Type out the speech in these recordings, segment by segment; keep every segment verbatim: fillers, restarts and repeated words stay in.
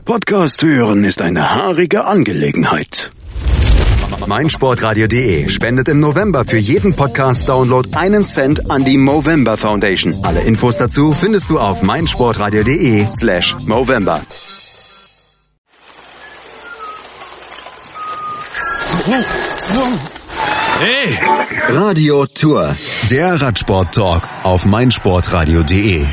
Podcast hören ist eine haarige Angelegenheit. meinsportradio punkt de spendet im November für jeden Podcast-Download einen Cent an die Movember Foundation. Alle Infos dazu findest du auf meinsportradio punkt de slash Movember. Hey! Radio Tour, der Radsport-Talk auf meinsportradio punkt de.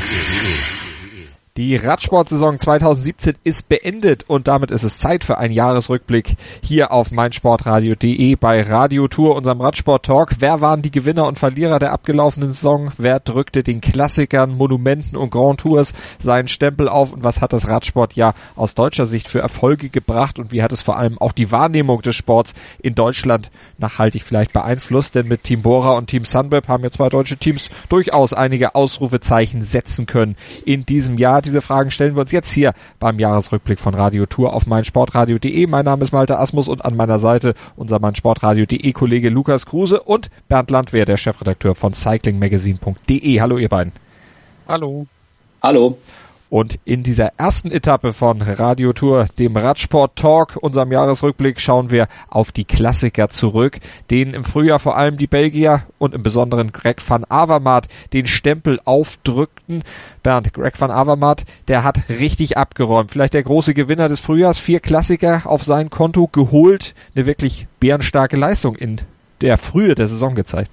Die Radsportsaison zweitausendsiebzehn ist beendet und damit ist es Zeit für einen Jahresrückblick hier auf meinsportradio punkt de bei Radio Tour, unserem Radsport-Talk. Wer waren die Gewinner und Verlierer der abgelaufenen Saison? Wer drückte den Klassikern, Monumenten und Grand Tours seinen Stempel auf? Und was hat das Radsportjahr aus deutscher Sicht für Erfolge gebracht? Und wie hat es vor allem auch die Wahrnehmung des Sports in Deutschland nachhaltig vielleicht beeinflusst? Denn mit Team Bora und Team Sunweb haben ja zwei deutsche Teams durchaus einige Ausrufezeichen setzen können in diesem Jahr. Diese Fragen stellen wir uns jetzt hier beim Jahresrückblick von Radio Tour auf meinsportradio punkt de. Mein Name ist Malte Asmus und an meiner Seite unser meinsportradio punkt de Kollege Lukas Kruse und Bernd Landwehr, der Chefredakteur von cycling magazine punkt de. Hallo ihr beiden. Hallo. Hallo. Und in dieser ersten Etappe von Radio Tour, dem Radsport Talk, unserem Jahresrückblick, schauen wir auf die Klassiker zurück, denen im Frühjahr vor allem die Belgier und im Besonderen Greg van Avermaet den Stempel aufdrückten. Bernd, Greg van Avermaet, der hat richtig abgeräumt. Vielleicht der große Gewinner des Frühjahrs, vier Klassiker auf sein Konto geholt, eine wirklich bärenstarke Leistung in der Frühe der Saison gezeigt.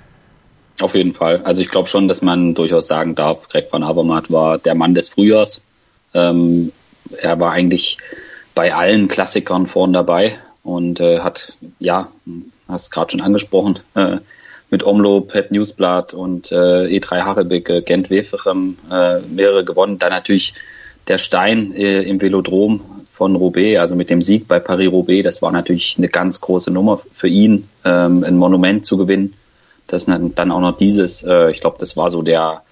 Auf jeden Fall. Also ich glaube schon, dass man durchaus sagen darf, Greg van Avermaet war der Mann des Frühjahrs. Ähm, er war eigentlich bei allen Klassikern vorn dabei und äh, hat, ja, hast es gerade schon angesprochen, äh, mit Omloop, Het Nieuwsblad und äh, E drei Harelbeke, äh, Gent-Wevelgem äh, mehrere gewonnen. Dann natürlich der Stein äh, im Velodrom von Roubaix, also mit dem Sieg bei Paris-Roubaix. Das war natürlich eine ganz große Nummer für ihn, ähm, ein Monument zu gewinnen. Das dann auch noch dieses, äh, ich glaube, das war so der,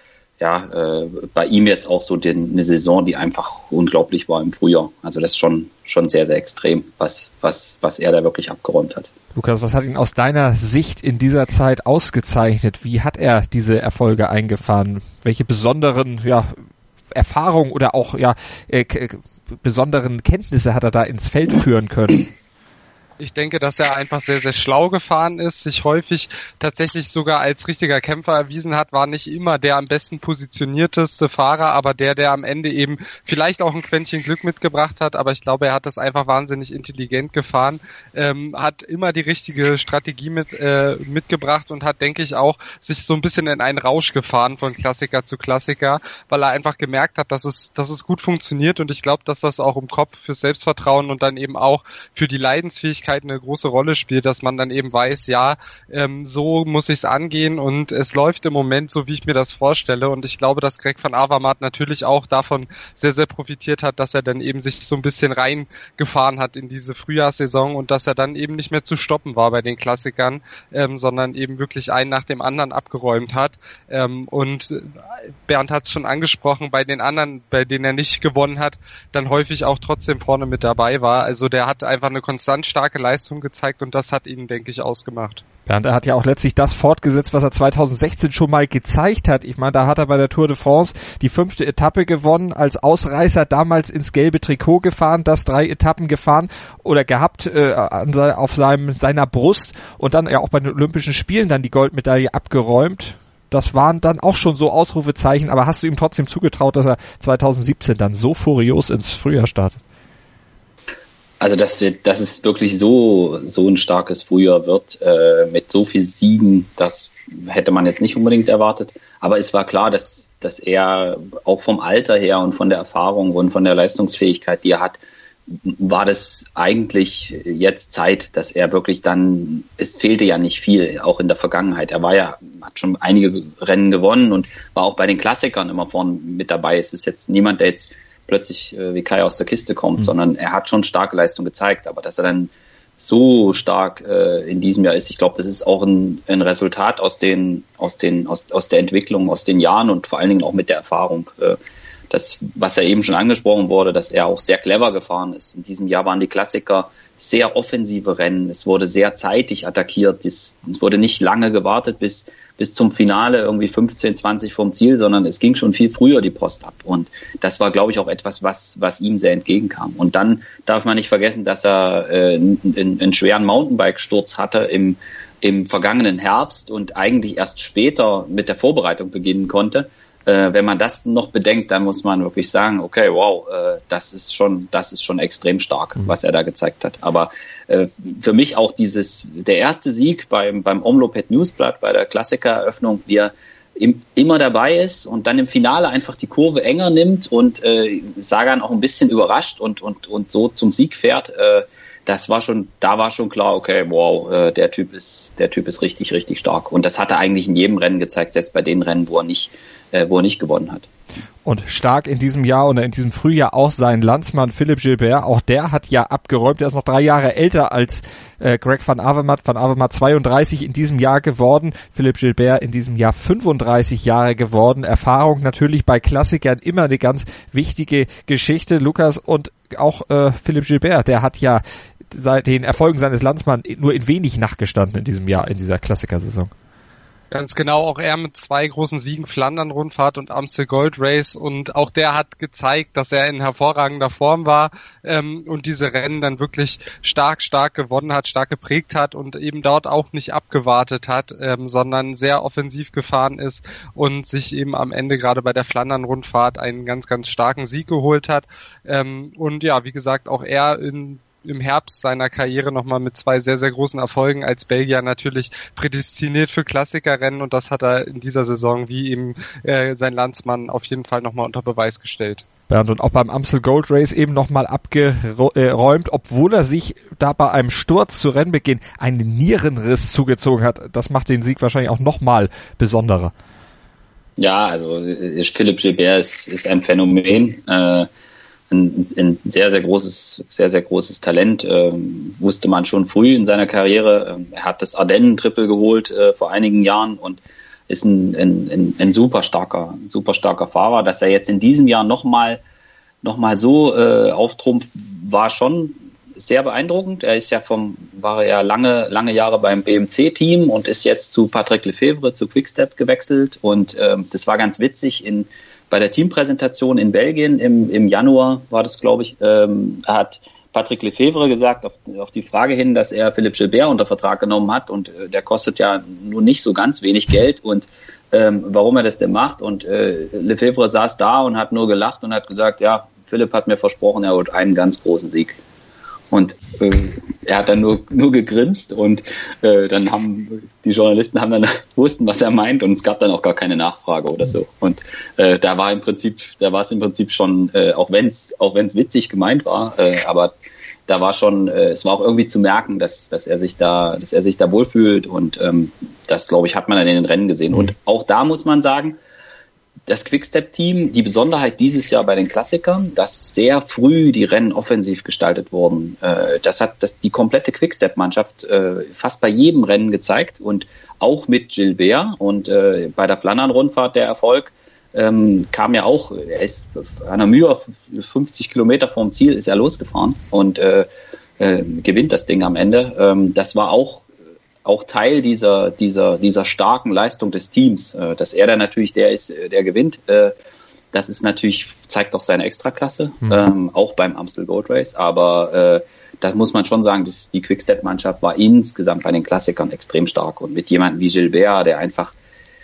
ja, äh, bei ihm jetzt auch so den, eine Saison, die einfach unglaublich war im Frühjahr. Also das ist schon, schon sehr, sehr extrem, was, was, was er da wirklich abgeräumt hat. Lukas, was hat ihn aus deiner Sicht in dieser Zeit ausgezeichnet? Wie hat er diese Erfolge eingefahren? Welche besonderen, ja, Erfahrungen oder auch, ja, äh, k- besonderen Kenntnisse hat er da ins Feld führen können? Ich denke, dass er einfach sehr, sehr schlau gefahren ist, sich häufig tatsächlich sogar als richtiger Kämpfer erwiesen hat, war nicht immer der am besten positionierteste Fahrer, aber der, der am Ende eben vielleicht auch ein Quäntchen Glück mitgebracht hat, aber ich glaube, er hat das einfach wahnsinnig intelligent gefahren, ähm, hat immer die richtige Strategie mit äh, mitgebracht und hat, denke ich, auch sich so ein bisschen in einen Rausch gefahren von Klassiker zu Klassiker, weil er einfach gemerkt hat, dass es, dass es gut funktioniert und ich glaube, dass das auch im Kopf fürs Selbstvertrauen und dann eben auch für die Leidensfähigkeit eine große Rolle spielt, dass man dann eben weiß, ja, ähm, so muss ich es angehen und es läuft im Moment so, wie ich mir das vorstelle und ich glaube, dass Greg van Avermaet natürlich auch davon sehr, sehr profitiert hat, dass er dann eben sich so ein bisschen reingefahren hat in diese Frühjahrssaison und dass er dann eben nicht mehr zu stoppen war bei den Klassikern, ähm, sondern eben wirklich einen nach dem anderen abgeräumt hat ähm, und Bernd hat es schon angesprochen, bei den anderen, bei denen er nicht gewonnen hat, dann häufig auch trotzdem vorne mit dabei war, also der hat einfach eine konstant starke Leistung gezeigt und das hat ihn, denke ich, ausgemacht. Bernd, er hat ja auch letztlich das fortgesetzt, was er zweitausendsechzehn schon mal gezeigt hat. Ich meine, da hat er bei der Tour de France die fünfte Etappe gewonnen, als Ausreißer damals ins gelbe Trikot gefahren, das drei Etappen gefahren oder gehabt äh, an se- auf seinem seiner Brust und dann ja auch bei den Olympischen Spielen dann die Goldmedaille abgeräumt. Das waren dann auch schon so Ausrufezeichen, aber hast du ihm trotzdem zugetraut, dass er zweitausendsiebzehn dann so furios ins Frühjahr startet? Also dass, dass es wirklich so, so ein starkes Frühjahr wird, äh, mit so viel Siegen, das hätte man jetzt nicht unbedingt erwartet. Aber es war klar, dass, dass er auch vom Alter her und von der Erfahrung und von der Leistungsfähigkeit, die er hat, war das eigentlich jetzt Zeit, dass er wirklich dann, es fehlte ja nicht viel, auch in der Vergangenheit. Er war ja, hat schon einige Rennen gewonnen und war auch bei den Klassikern immer vorne mit dabei. Es ist jetzt niemand, der jetzt plötzlich äh, wie Kai aus der Kiste kommt, mhm. sondern er hat schon starke Leistung gezeigt, aber dass er dann so stark äh, in diesem Jahr ist, ich glaube, das ist auch ein, ein Resultat aus den, aus den, aus, aus der Entwicklung, aus den Jahren und vor allen Dingen auch mit der Erfahrung. Äh, das, was ja eben schon angesprochen wurde, dass er auch sehr clever gefahren ist. In diesem Jahr waren die Klassiker sehr offensive Rennen. Es wurde sehr zeitig attackiert. Es, es wurde nicht lange gewartet bis, bis zum Finale, irgendwie fünfzehn, zwanzig vom Ziel, sondern es ging schon viel früher die Post ab. Und das war, glaube ich, auch etwas, was, was ihm sehr entgegenkam. Und dann darf man nicht vergessen, dass er äh, einen, einen schweren Mountainbike-Sturz hatte im, im vergangenen Herbst und eigentlich erst später mit der Vorbereitung beginnen konnte. Äh, wenn man das noch bedenkt, dann muss man wirklich sagen, okay, wow, äh, das ist schon, das ist schon extrem stark, mhm. was er da gezeigt hat. Aber äh, für mich auch dieses, der erste Sieg beim, beim Omloped Newsblatt, bei der Klassikereröffnung, wie er im, immer dabei ist und dann im Finale einfach die Kurve enger nimmt und äh, Sagan auch ein bisschen überrascht und, und, und so zum Sieg fährt, äh, das war schon, da war schon klar, okay, wow, äh, der Typ ist, der Typ ist richtig, richtig stark. Und das hat er eigentlich in jedem Rennen gezeigt, selbst bei den Rennen, wo er nicht, äh, wo er nicht gewonnen hat. Und stark in diesem Jahr oder in diesem Frühjahr auch sein Landsmann Philippe Gilbert. Auch der hat ja abgeräumt. Er ist noch drei Jahre älter als äh, Greg van Avermaet. Van Avermaet zweiunddreißig in diesem Jahr geworden. Philippe Gilbert in diesem Jahr fünfunddreißig Jahre geworden. Erfahrung natürlich bei Klassikern immer eine ganz wichtige Geschichte. Lukas, und auch äh, Philippe Gilbert, der hat ja seit den Erfolgen seines Landsmanns nur in wenig nachgestanden in diesem Jahr, in dieser Klassikersaison. Ganz genau, auch er mit zwei großen Siegen, Flandern-Rundfahrt und Amstel Gold Race, und auch der hat gezeigt, dass er in hervorragender Form war ähm, und diese Rennen dann wirklich stark, stark gewonnen hat, stark geprägt hat und eben dort auch nicht abgewartet hat, ähm, sondern sehr offensiv gefahren ist und sich eben am Ende gerade bei der Flandern-Rundfahrt einen ganz, ganz starken Sieg geholt hat. Ähm, und ja, wie gesagt, auch er in im Herbst seiner Karriere nochmal mit zwei sehr, sehr großen Erfolgen als Belgier natürlich prädestiniert für Klassikerrennen, und das hat er in dieser Saison wie eben äh, sein Landsmann auf jeden Fall nochmal unter Beweis gestellt. Bernd, und auch beim Amstel Gold Race eben nochmal abgeräumt, obwohl er sich da bei einem Sturz zu Rennbeginn einen Nierenriss zugezogen hat. Das macht den Sieg wahrscheinlich auch nochmal besonderer. Ja, also Philippe Gilbert ist, ist ein Phänomen. Äh, Ein, ein sehr, sehr großes, sehr, sehr großes Talent, ähm, wusste man schon früh in seiner Karriere. Ähm, er hat das Ardennen-Triple geholt äh, vor einigen Jahren und ist ein, ein, ein, ein super starker, super starker Fahrer. Dass er jetzt in diesem Jahr nochmal noch mal so äh, auftrumpft, war schon sehr beeindruckend. Er ist ja vom, war ja lange, lange Jahre beim B M C-Team und ist jetzt zu Patrick Lefevere, zu Quickstep gewechselt, und ähm, das war ganz witzig in bei der Teampräsentation in Belgien im, im Januar war das, glaube ich, ähm, hat Patrick Lefevere gesagt, auf, auf die Frage hin, dass er Philippe Gilbert unter Vertrag genommen hat, und äh, der kostet ja nur nicht so ganz wenig Geld, und ähm, warum er das denn macht. Und äh, Lefevere saß da und hat nur gelacht und hat gesagt, ja, Philipp hat mir versprochen, er holt einen ganz großen Sieg. Und äh, er hat dann nur, nur gegrinst, und äh, dann haben die Journalisten haben dann wussten, was er meint, und es gab dann auch gar keine Nachfrage oder so. Und äh, da war im Prinzip, da war es im Prinzip schon, äh, auch wenn es auch wenn es witzig gemeint war, äh, aber da war schon, äh, es war auch irgendwie zu merken, dass dass er sich da, dass er sich da wohlfühlt, und ähm, das, glaube ich, hat man dann in den Rennen gesehen. Mhm. Und auch da muss man sagen, das Quickstep-Team, die Besonderheit dieses Jahr bei den Klassikern, dass sehr früh die Rennen offensiv gestaltet wurden. Das hat das die komplette Quickstep-Mannschaft fast bei jedem Rennen gezeigt, und auch mit Gilbert. Und bei der Flandern-Rundfahrt der Erfolg ähm, kam ja auch, er ist an der Mühe fünfzig Kilometer vom Ziel ist er losgefahren und äh, äh, gewinnt das Ding am Ende. Ähm, das war auch auch Teil dieser, dieser, dieser starken Leistung des Teams, äh, dass er dann natürlich der ist, der gewinnt. Äh, das ist natürlich, zeigt doch seine Extraklasse, mhm. ähm, auch beim Amstel Gold Race. Aber äh, da muss man schon sagen, dass die Quickstep-Mannschaft war insgesamt bei den Klassikern extrem stark. Und mit jemandem wie Gilbert, der einfach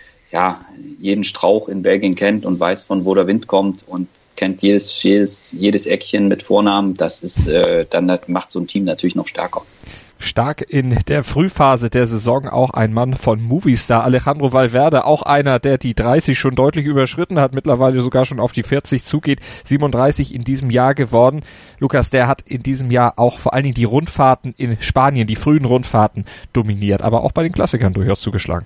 ja jeden Strauch in Belgien kennt und weiß, von wo der Wind kommt und kennt jedes, jedes, jedes Eckchen mit Vornamen, das ist äh, dann macht so ein Team natürlich noch stärker. Stark in der Frühphase der Saison auch ein Mann von Movistar, Alejandro Valverde, auch einer, der die dreißig schon deutlich überschritten hat, mittlerweile sogar schon auf die vierzig zugeht, siebenunddreißig in diesem Jahr geworden. Lukas, der hat in diesem Jahr auch vor allen Dingen die Rundfahrten in Spanien, die frühen Rundfahrten dominiert, aber auch bei den Klassikern durchaus zugeschlagen.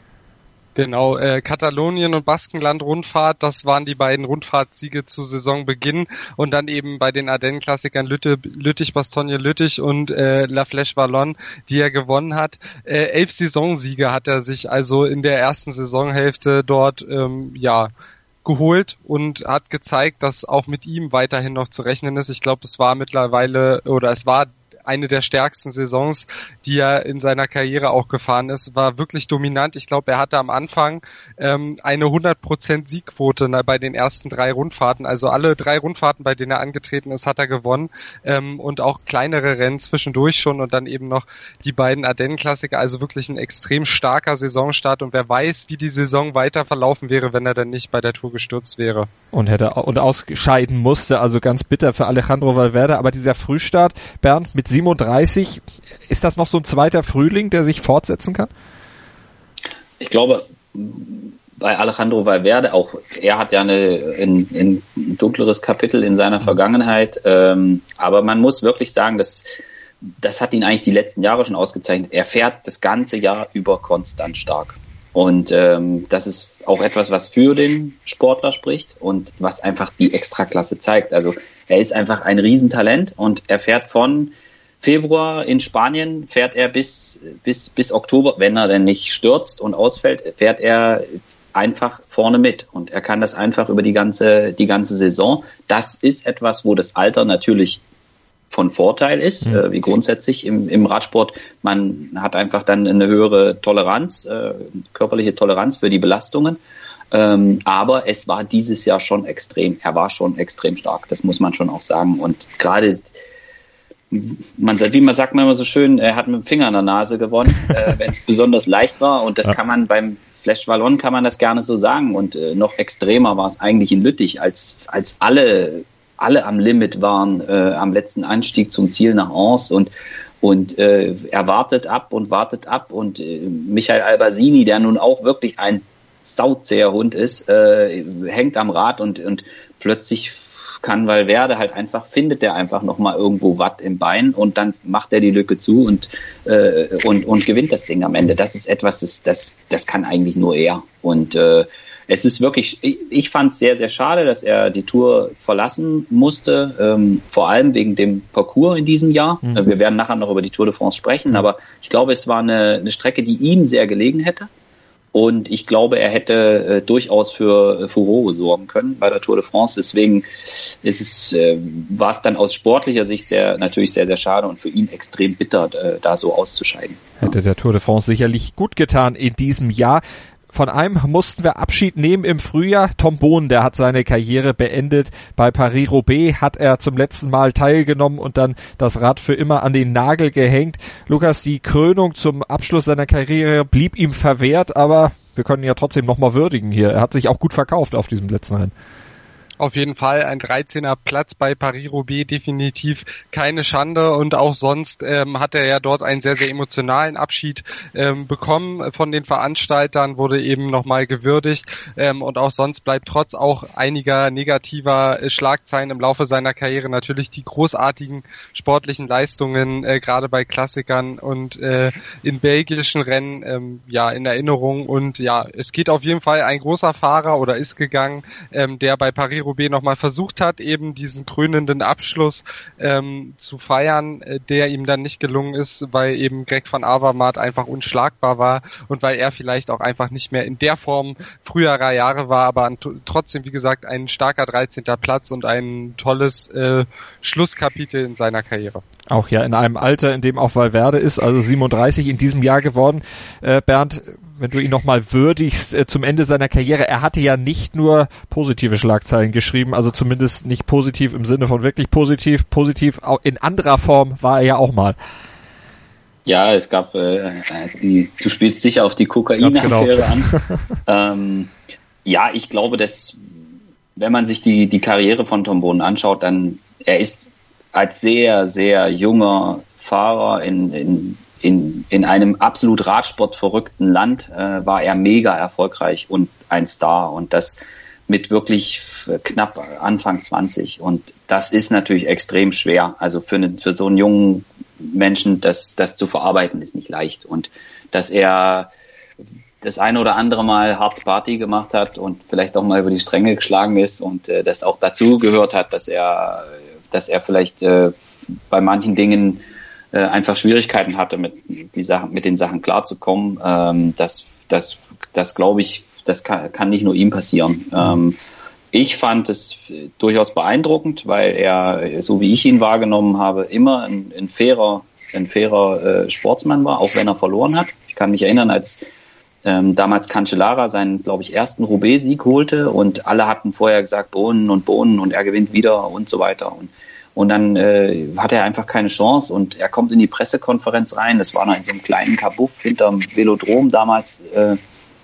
Genau, äh, Katalonien und Baskenland-Rundfahrt, das waren die beiden Rundfahrtsiege zu Saisonbeginn, und dann eben bei den Ardennen-Klassikern Lütte, Lüttich, Bastogne-Lüttich und äh, La Flèche Wallonne, die er gewonnen hat. Äh, elf Saisonsiege hat er sich also in der ersten Saisonhälfte dort ähm, ja geholt und hat gezeigt, dass auch mit ihm weiterhin noch zu rechnen ist. Ich glaube, es war mittlerweile oder es war eine der stärksten Saisons, die er in seiner Karriere auch gefahren ist, war wirklich dominant. Ich glaube, er hatte am Anfang ähm, eine hundert Prozent Siegquote bei den ersten drei Rundfahrten. Also alle drei Rundfahrten, bei denen er angetreten ist, hat er gewonnen ähm, und auch kleinere Rennen zwischendurch schon und dann eben noch die beiden Ardennen-Klassiker. Also wirklich ein extrem starker Saisonstart und wer weiß, wie die Saison weiter verlaufen wäre, wenn er dann nicht bei der Tour gestürzt wäre. Und hätte und ausscheiden musste, also ganz bitter für Alejandro Valverde. Aber dieser Frühstart, Bernd, mit siebenunddreißig, ist das noch so ein zweiter Frühling, der sich fortsetzen kann? Ich glaube, bei Alejandro Valverde, auch er hat ja eine, ein, ein dunkleres Kapitel in seiner Vergangenheit, ähm, aber man muss wirklich sagen, dass das hat ihn eigentlich die letzten Jahre schon ausgezeichnet. Er fährt das ganze Jahr über konstant stark. Und ähm, das ist auch etwas, was für den Sportler spricht und was einfach die Extraklasse zeigt. Also er ist einfach ein Riesentalent und er fährt von Februar in Spanien, fährt er bis, bis, bis Oktober, wenn er denn nicht stürzt und ausfällt, fährt er einfach vorne mit. Und er kann das einfach über die ganze, die ganze Saison. Das ist etwas, wo das Alter natürlich von Vorteil ist, mhm. äh, wie grundsätzlich im, im Radsport. Man hat einfach dann eine höhere Toleranz, äh, körperliche Toleranz für die Belastungen. Ähm, aber es war dieses Jahr schon extrem. Er war schon extrem stark. Das muss man schon auch sagen. Und gerade, man sagt, wie man sagt man immer so schön, er hat mit dem Finger an der Nase gewonnen, äh, wenn es besonders leicht war. Und das ja. kann man beim Flash Wallonne kann man das gerne so sagen. Und äh, noch extremer war es eigentlich in Lüttich, als, als alle alle am Limit waren, äh, am letzten Anstieg zum Ziel nach Ans und, und äh, er wartet ab und wartet ab und äh, Michael Albasini, der nun auch wirklich ein sauzäher Hund ist, äh, hängt am Rad und, und plötzlich kann Valverde halt einfach, findet er einfach nochmal irgendwo Watt im Bein und dann macht er die Lücke zu und, äh, und, und gewinnt das Ding am Ende. Das ist etwas, das, das, das kann eigentlich nur er und äh, es ist wirklich, ich, ich fand es sehr, sehr schade, dass er die Tour verlassen musste, ähm, vor allem wegen dem Parcours in diesem Jahr. Mhm. Wir werden nachher noch über die Tour de France sprechen, aber ich glaube, es war eine, eine Strecke, die ihm sehr gelegen hätte. Und ich glaube, er hätte äh, durchaus für äh, Furore sorgen können bei der Tour de France. Deswegen ist es, äh, war es dann aus sportlicher Sicht sehr, natürlich sehr, sehr schade und für ihn extrem bitter, äh, da so auszuscheiden. Hätte der Tour de France sicherlich gut getan in diesem Jahr. Von einem mussten wir Abschied nehmen im Frühjahr. Tom Bohn, der hat seine Karriere beendet. Bei Paris-Roubaix hat er zum letzten Mal teilgenommen und dann das Rad für immer an den Nagel gehängt. Lukas, die Krönung zum Abschluss seiner Karriere blieb ihm verwehrt, aber wir können ihn ja trotzdem nochmal würdigen hier. Er hat sich auch gut verkauft auf diesem letzten Rennen. Auf jeden Fall ein dreizehner Platz bei Paris-Roubaix, definitiv keine Schande und auch sonst ähm, hat er ja dort einen sehr, sehr emotionalen Abschied ähm, bekommen von den Veranstaltern, wurde eben nochmal gewürdigt ähm, und auch sonst bleibt trotz auch einiger negativer äh, Schlagzeilen im Laufe seiner Karriere natürlich die großartigen sportlichen Leistungen, äh, gerade bei Klassikern und äh, in belgischen Rennen ähm, ja in Erinnerung und ja, es geht auf jeden Fall ein großer Fahrer oder ist gegangen, ähm, der bei Paris Roubaix nochmal versucht hat, eben diesen krönenden Abschluss ähm, zu feiern, äh, der ihm dann nicht gelungen ist, weil eben Greg van Avermaet einfach unschlagbar war und weil er vielleicht auch einfach nicht mehr in der Form früherer Jahre war, aber an, trotzdem, wie gesagt, ein starker dreizehnter Platz und ein tolles äh, Schlusskapitel in seiner Karriere. Auch ja in einem Alter, in dem auch Valverde ist, also siebenunddreißig in diesem Jahr geworden. Äh, Bernd, wenn du ihn nochmal würdigst äh, zum Ende seiner Karriere, er hatte ja nicht nur positive Schlagzeilen geschrieben, also zumindest nicht positiv im Sinne von wirklich positiv, positiv auch in anderer Form war er ja auch mal. Ja, es gab, äh, die, du spielst sicher auf die Kokain-Affäre genau. an. ähm, ja, ich glaube, dass, wenn man sich die, die Karriere von Tom Bohn anschaut, dann, er ist als sehr, sehr junger Fahrer in, in, in, in einem absolut radsportverrückten Land äh, war er mega erfolgreich und ein Star und das mit wirklich knapp Anfang zwanzig und das ist natürlich extrem schwer. Also für, eine, für so einen jungen Menschen, das, das zu verarbeiten, ist nicht leicht und dass er das eine oder andere Mal hart Party gemacht hat und vielleicht auch mal über die Stränge geschlagen ist und äh, das auch dazu gehört hat, dass er dass er vielleicht äh, bei manchen Dingen äh, einfach Schwierigkeiten hatte, mit, die Sachen, mit den Sachen klarzukommen. Ähm, das, das, das glaube ich, das kann, kann nicht nur ihm passieren. Ähm, Ich fand es durchaus beeindruckend, weil er, so wie ich ihn wahrgenommen habe, immer ein, ein fairer, ein fairer äh, Sportsmann war, auch wenn er verloren hat. Ich kann mich erinnern, als ähm, damals Cancellara seinen, glaube ich, ersten Roubaix-Sieg holte und alle hatten vorher gesagt, Bohnen und Bohnen und er gewinnt wieder und so weiter. Und, und dann äh, hat er einfach keine Chance und er kommt in die Pressekonferenz rein. Das war noch in so einem kleinen Kabuff hinterm Velodrom damals, äh,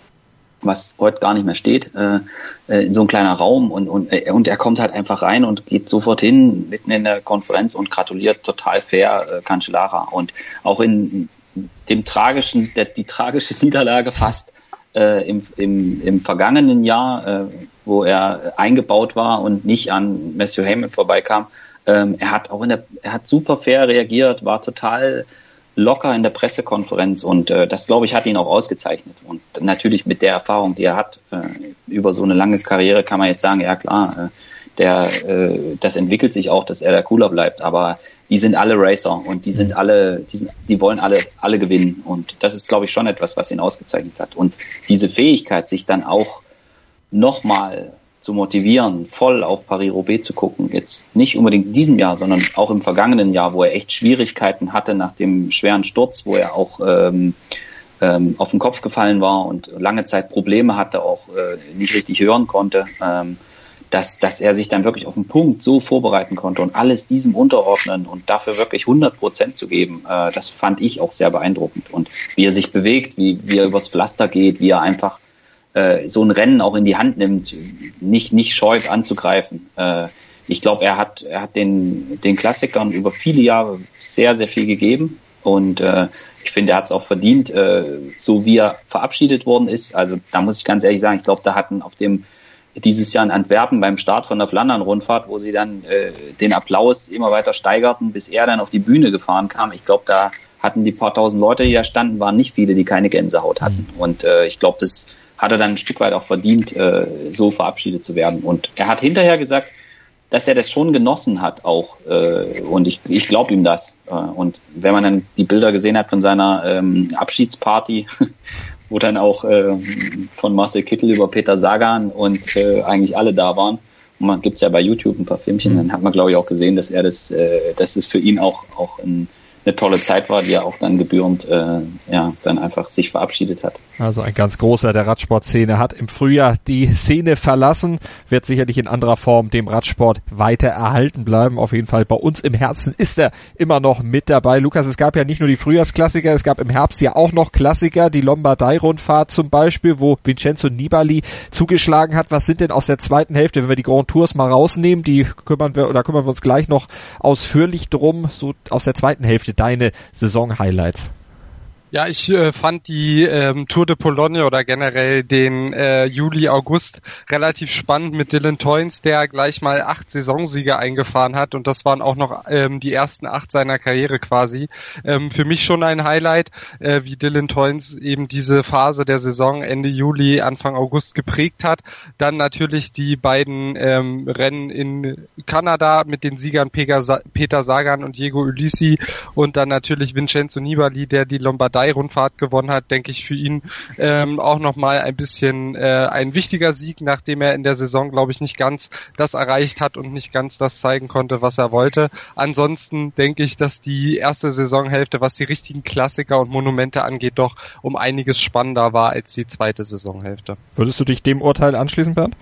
was heute gar nicht mehr steht, äh, in so ein kleiner Raum und, und, und er kommt halt einfach rein und geht sofort hin, mitten in der Konferenz und gratuliert total fair äh, Cancellara. Und auch in dem tragischen, der, die tragische Niederlage fast äh, im, im, im vergangenen Jahr, äh, wo er eingebaut war und nicht an Matthew Hayman vorbeikam, ähm, er hat auch in der, er hat super fair reagiert, war total locker in der Pressekonferenz und äh, das, glaube ich, hat ihn auch ausgezeichnet. Und natürlich mit der Erfahrung, die er hat, äh, über so eine lange Karriere kann man jetzt sagen, ja klar, äh, der, äh, das entwickelt sich auch, dass er da cooler bleibt, aber die sind alle Racer und die sind alle, die, sind, die wollen alle, alle gewinnen und das ist, glaube ich, schon etwas, was ihn ausgezeichnet hat. Und diese Fähigkeit, sich dann auch nochmal zu motivieren, voll auf Paris-Roubaix zu gucken. Jetzt nicht unbedingt in diesem Jahr, sondern auch im vergangenen Jahr, wo er echt Schwierigkeiten hatte nach dem schweren Sturz, wo er auch ähm, ähm, auf den Kopf gefallen war und lange Zeit Probleme hatte, auch äh, nicht richtig hören konnte, ähm, dass, dass er sich dann wirklich auf den Punkt so vorbereiten konnte und alles diesem unterordnen und dafür wirklich hundert Prozent zu geben, äh, das fand ich auch sehr beeindruckend. Und wie er sich bewegt, wie, wie er übers Pflaster geht, wie er einfach so ein Rennen auch in die Hand nimmt, nicht, nicht scheut anzugreifen. Äh, ich glaube, er hat, er hat den, den Klassikern über viele Jahre sehr, sehr viel gegeben und äh, ich finde, er hat es auch verdient, äh, so wie er verabschiedet worden ist. Also da muss ich ganz ehrlich sagen, ich glaube, da hatten auf dem dieses Jahr in Antwerpen beim Start von der Flandern-Rundfahrt, wo sie dann äh, den Applaus immer weiter steigerten, bis er dann auf die Bühne gefahren kam. Ich glaube, da hatten die paar tausend Leute, die da standen, waren nicht viele, die keine Gänsehaut hatten. Und äh, ich glaube, das hat er dann ein Stück weit auch verdient, äh, so verabschiedet zu werden. Und er hat hinterher gesagt, dass er das schon genossen hat auch. Äh, und ich, ich glaube ihm das. Äh, und wenn man dann die Bilder gesehen hat von seiner ähm, Abschiedsparty, wo dann auch äh, von Marcel Kittel über Peter Sagan und äh, eigentlich alle da waren, und man gibt's ja bei YouTube ein paar Filmchen, dann hat man, glaube ich, auch gesehen, dass er das, äh, dass es für ihn auch, auch ein eine tolle Zeit war, die er auch dann gebührend äh, ja dann einfach sich verabschiedet hat. Also ein ganz großer der Radsportszene hat im Frühjahr die Szene verlassen, wird sicherlich in anderer Form dem Radsport weiter erhalten bleiben. Auf jeden Fall bei uns im Herzen ist er immer noch mit dabei. Lukas, es gab ja nicht nur die Frühjahrsklassiker, es gab im Herbst ja auch noch Klassiker, die Lombardei-Rundfahrt zum Beispiel, wo Vincenzo Nibali zugeschlagen hat. Was sind denn aus der zweiten Hälfte, wenn wir die Grand Tours mal rausnehmen, die kümmern wir oder kümmern wir uns gleich noch ausführlich drum, so aus der zweiten Hälfte deine Saison-Highlights? Ja, ich äh, fand die ähm, Tour de Pologne oder generell den äh, Juli, August relativ spannend mit Dylan Teuns, der gleich mal acht Saisonsiege eingefahren hat und das waren auch noch ähm, die ersten acht seiner Karriere quasi. Ähm, für mich schon ein Highlight, äh, wie Dylan Teuns eben diese Phase der Saison Ende Juli, Anfang August geprägt hat. Dann natürlich die beiden ähm, Rennen in Kanada mit den Siegern Peter Sagan und Diego Ulissi und dann natürlich Vincenzo Nibali, der die Lombardei Rundfahrt gewonnen hat, denke ich für ihn ähm, auch nochmal ein bisschen äh, ein wichtiger Sieg, nachdem er in der Saison, glaube ich, nicht ganz das erreicht hat und nicht ganz das zeigen konnte, was er wollte. Ansonsten denke ich, dass die erste Saisonhälfte, was die richtigen Klassiker und Monumente angeht, doch um einiges spannender war als die zweite Saisonhälfte. Würdest du dich dem Urteil anschließen, Bernd?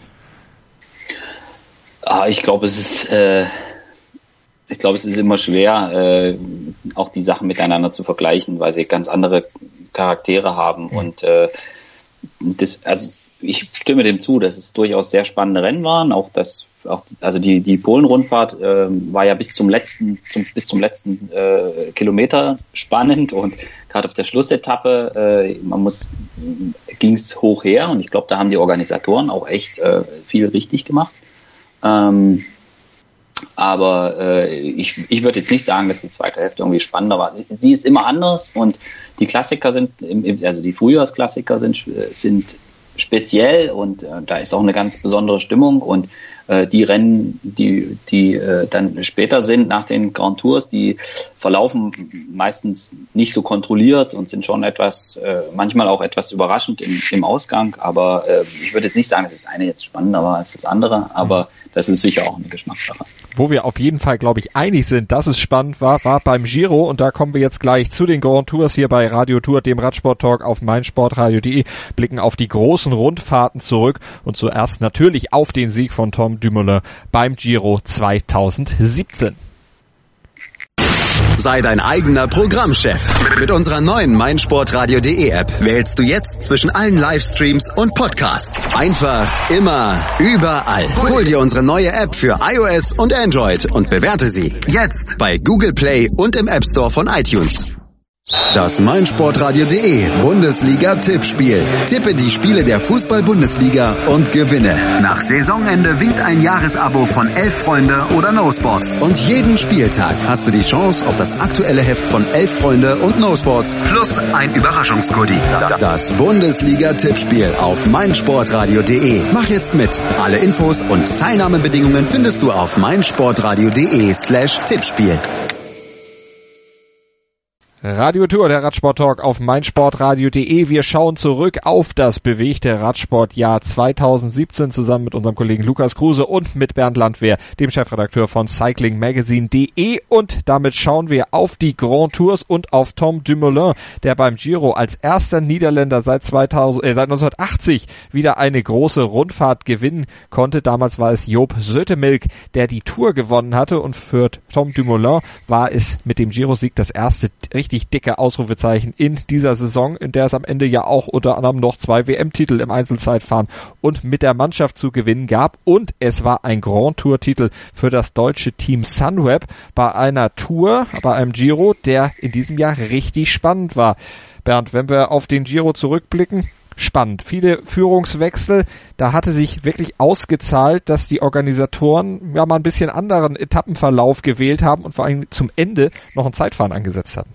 Ah, ich glaube, es ist äh Ich glaube, es ist immer schwer, äh, auch die Sachen miteinander zu vergleichen, weil sie ganz andere Charaktere haben. Und äh, das, also ich stimme dem zu, dass es durchaus sehr spannende Rennen waren. Auch das, auch also die die Polen-Rundfahrt äh, war ja bis zum letzten, zum, bis zum letzten äh, Kilometer spannend und gerade auf der Schlussetappe, äh, man muss, ging es hoch her und ich glaube, da haben die Organisatoren auch echt äh, viel richtig gemacht. Ähm, Aber äh, ich, ich würde jetzt nicht sagen, dass die zweite Hälfte irgendwie spannender war. Sie, sie ist immer anders und die Klassiker sind, also die Frühjahrsklassiker sind, sind speziell und äh, da ist auch eine ganz besondere Stimmung und äh, die Rennen, die, die äh, dann später sind nach den Grand Tours, die verlaufen meistens nicht so kontrolliert und sind schon etwas, äh, manchmal auch etwas überraschend im, im Ausgang. Aber äh, ich würde jetzt nicht sagen, dass das eine jetzt spannender war als das andere, aber das ist sicher auch eine Geschmackssache. Wo wir auf jeden Fall, glaube ich, einig sind, dass es spannend war, war beim Giro. Und da kommen wir jetzt gleich zu den Grand Tours hier bei Radio Tour, dem Radsport-Talk auf meinsportradio punkt de, blicken auf die großen Rundfahrten zurück und zuerst natürlich auf den Sieg von Tom Dumoulin beim Giro zweitausendsiebzehn. Sei dein eigener Programmchef. Mit unserer neuen meinsportradio punkt de App wählst du jetzt zwischen allen Livestreams und Podcasts. Einfach, immer, überall. Hol dir unsere neue App für iOS und Android und bewerte sie jetzt bei Google Play und im App Store von iTunes. Das meinsportradio punkt de Bundesliga-Tippspiel. Tippe die Spiele der Fußball-Bundesliga und gewinne. Nach Saisonende winkt ein Jahresabo von Elf Freunde oder No Sports. Und jeden Spieltag hast du die Chance auf das aktuelle Heft von Elf Freunde und No Sports plus ein Überraschungsgoodie. Das Bundesliga-Tippspiel auf meinsportradio punkt de. Mach jetzt mit. Alle Infos und Teilnahmebedingungen findest du auf meinsportradio punkt de slash Tippspiel. Radio Tour, der Radsport-Talk auf meinsportradio punkt de. Wir schauen zurück auf das bewegte Radsportjahr zweitausendsiebzehn zusammen mit unserem Kollegen Lukas Kruse und mit Bernd Landwehr, dem Chefredakteur von cycling magazine punkt de. Und damit schauen wir auf die Grand Tours und auf Tom Dumoulin, der beim Giro als erster Niederländer seit zweitausend, äh, seit neunzehnhundertachtzig wieder eine große Rundfahrt gewinnen konnte. Damals war es Joop Zoetemelk, der die Tour gewonnen hatte, und für Tom Dumoulin war es mit dem Giro-Sieg das erste richtig dicke Ausrufezeichen in dieser Saison, in der es am Ende ja auch unter anderem noch zwei W M-Titel im Einzelzeitfahren und mit der Mannschaft zu gewinnen gab, und es war ein Grand Tour-Titel für das deutsche Team Sunweb bei einer Tour, bei einem Giro, der in diesem Jahr richtig spannend war. Bernd, wenn wir auf den Giro zurückblicken, spannend. Viele Führungswechsel, da hatte sich wirklich ausgezahlt, dass die Organisatoren ja mal ein bisschen anderen Etappenverlauf gewählt haben und vor allem zum Ende noch ein Zeitfahren angesetzt hatten.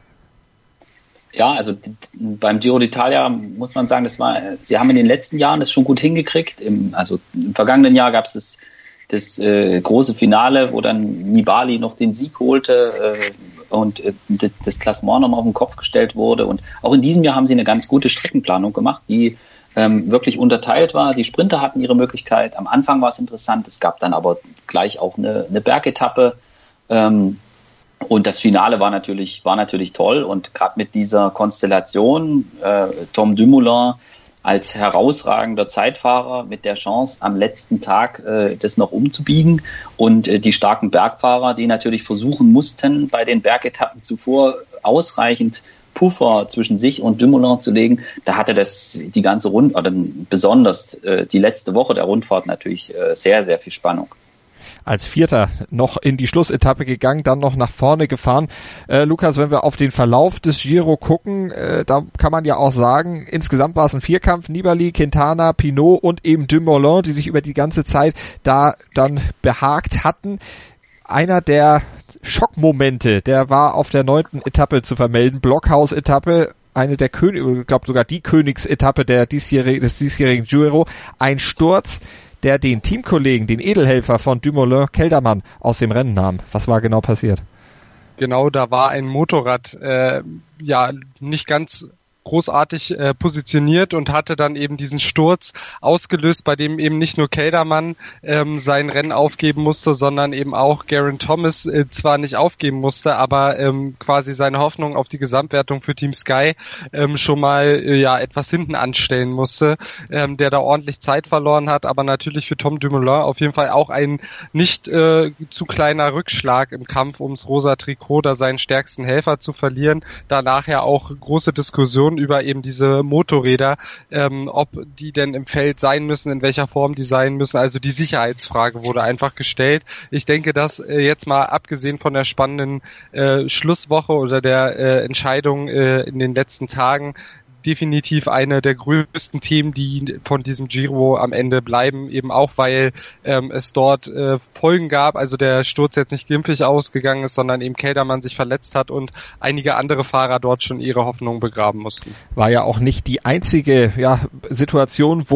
Ja, also beim Giro d'Italia muss man sagen, das war, sie haben in den letzten Jahren das schon gut hingekriegt. Im, also im vergangenen Jahr gab es das, das äh, große Finale, wo dann Nibali noch den Sieg holte äh, und äh, das, das Klassement nochmal auf den Kopf gestellt wurde. Und auch in diesem Jahr haben sie eine ganz gute Streckenplanung gemacht, die ähm, wirklich unterteilt war. Die Sprinter hatten ihre Möglichkeit. Am Anfang war es interessant, es gab dann aber gleich auch eine, eine Bergetappe. Ähm, Und das Finale war natürlich, war natürlich toll, und gerade mit dieser Konstellation, äh, Tom Dumoulin als herausragender Zeitfahrer mit der Chance, am letzten Tag äh, das noch umzubiegen, und äh, die starken Bergfahrer, die natürlich versuchen mussten, bei den Bergetappen zuvor ausreichend Puffer zwischen sich und Dumoulin zu legen, da hatte das die ganze Rund oder besonders äh, die letzte Woche der Rundfahrt natürlich äh, sehr, sehr viel Spannung. Als Vierter noch in die Schlussetappe gegangen, dann noch nach vorne gefahren. Äh, Lukas, wenn wir auf den Verlauf des Giro gucken, äh, da kann man ja auch sagen, insgesamt war es ein Vierkampf, Nibali, Quintana, Pinot und eben Dumoulin, die sich über die ganze Zeit da dann behagt hatten. Einer der Schockmomente, der war auf der neunten Etappe zu vermelden, Blockhaus-Etappe, eine der König, ich glaube sogar die Königsetappe der diesjährigen, des diesjährigen Giro, ein Sturz, der den Teamkollegen, den Edelhelfer von Dumoulin, Kelderman, aus dem Rennen nahm. Was war genau passiert? Genau, da war ein Motorrad äh, ja nicht ganz großartig äh, positioniert und hatte dann eben diesen Sturz ausgelöst, bei dem eben nicht nur Kelderman ähm, sein Rennen aufgeben musste, sondern eben auch Geraint Thomas äh, zwar nicht aufgeben musste, aber ähm, quasi seine Hoffnung auf die Gesamtwertung für Team Sky ähm, schon mal äh, ja etwas hinten anstellen musste, ähm, der da ordentlich Zeit verloren hat, aber natürlich für Tom Dumoulin auf jeden Fall auch ein nicht äh, zu kleiner Rückschlag im Kampf ums rosa Trikot, da seinen stärksten Helfer zu verlieren. Danach ja auch große Diskussionen über eben diese Motorräder, ähm, ob die denn im Feld sein müssen, in welcher Form die sein müssen. Also die Sicherheitsfrage wurde einfach gestellt. Ich denke, dass äh, jetzt mal abgesehen von der spannenden äh, Schlusswoche oder der äh, Entscheidung äh, in den letzten Tagen definitiv eine der größten Themen, die von diesem Giro am Ende bleiben, eben auch, weil ähm, es dort äh, Folgen gab, also der Sturz jetzt nicht glimpflich ausgegangen ist, sondern eben Kelderman sich verletzt hat und einige andere Fahrer dort schon ihre Hoffnung begraben mussten. War ja auch nicht die einzige ja, Situation, wo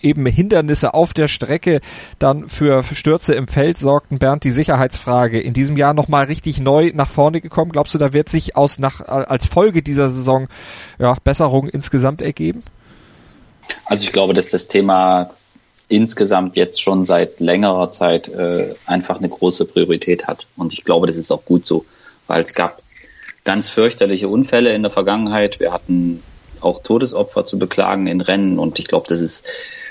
eben Hindernisse auf der Strecke dann für Stürze im Feld sorgten. Bernd, die Sicherheitsfrage in diesem Jahr nochmal richtig neu nach vorne gekommen. Glaubst du, da wird sich aus nach als Folge dieser Saison ja, Besserung insgesamt ergeben? Also ich glaube, dass das Thema insgesamt jetzt schon seit längerer Zeit äh, einfach eine große Priorität hat. Und ich glaube, das ist auch gut so, weil es gab ganz fürchterliche Unfälle in der Vergangenheit. Wir hatten auch Todesopfer zu beklagen in Rennen und ich glaube, das ist,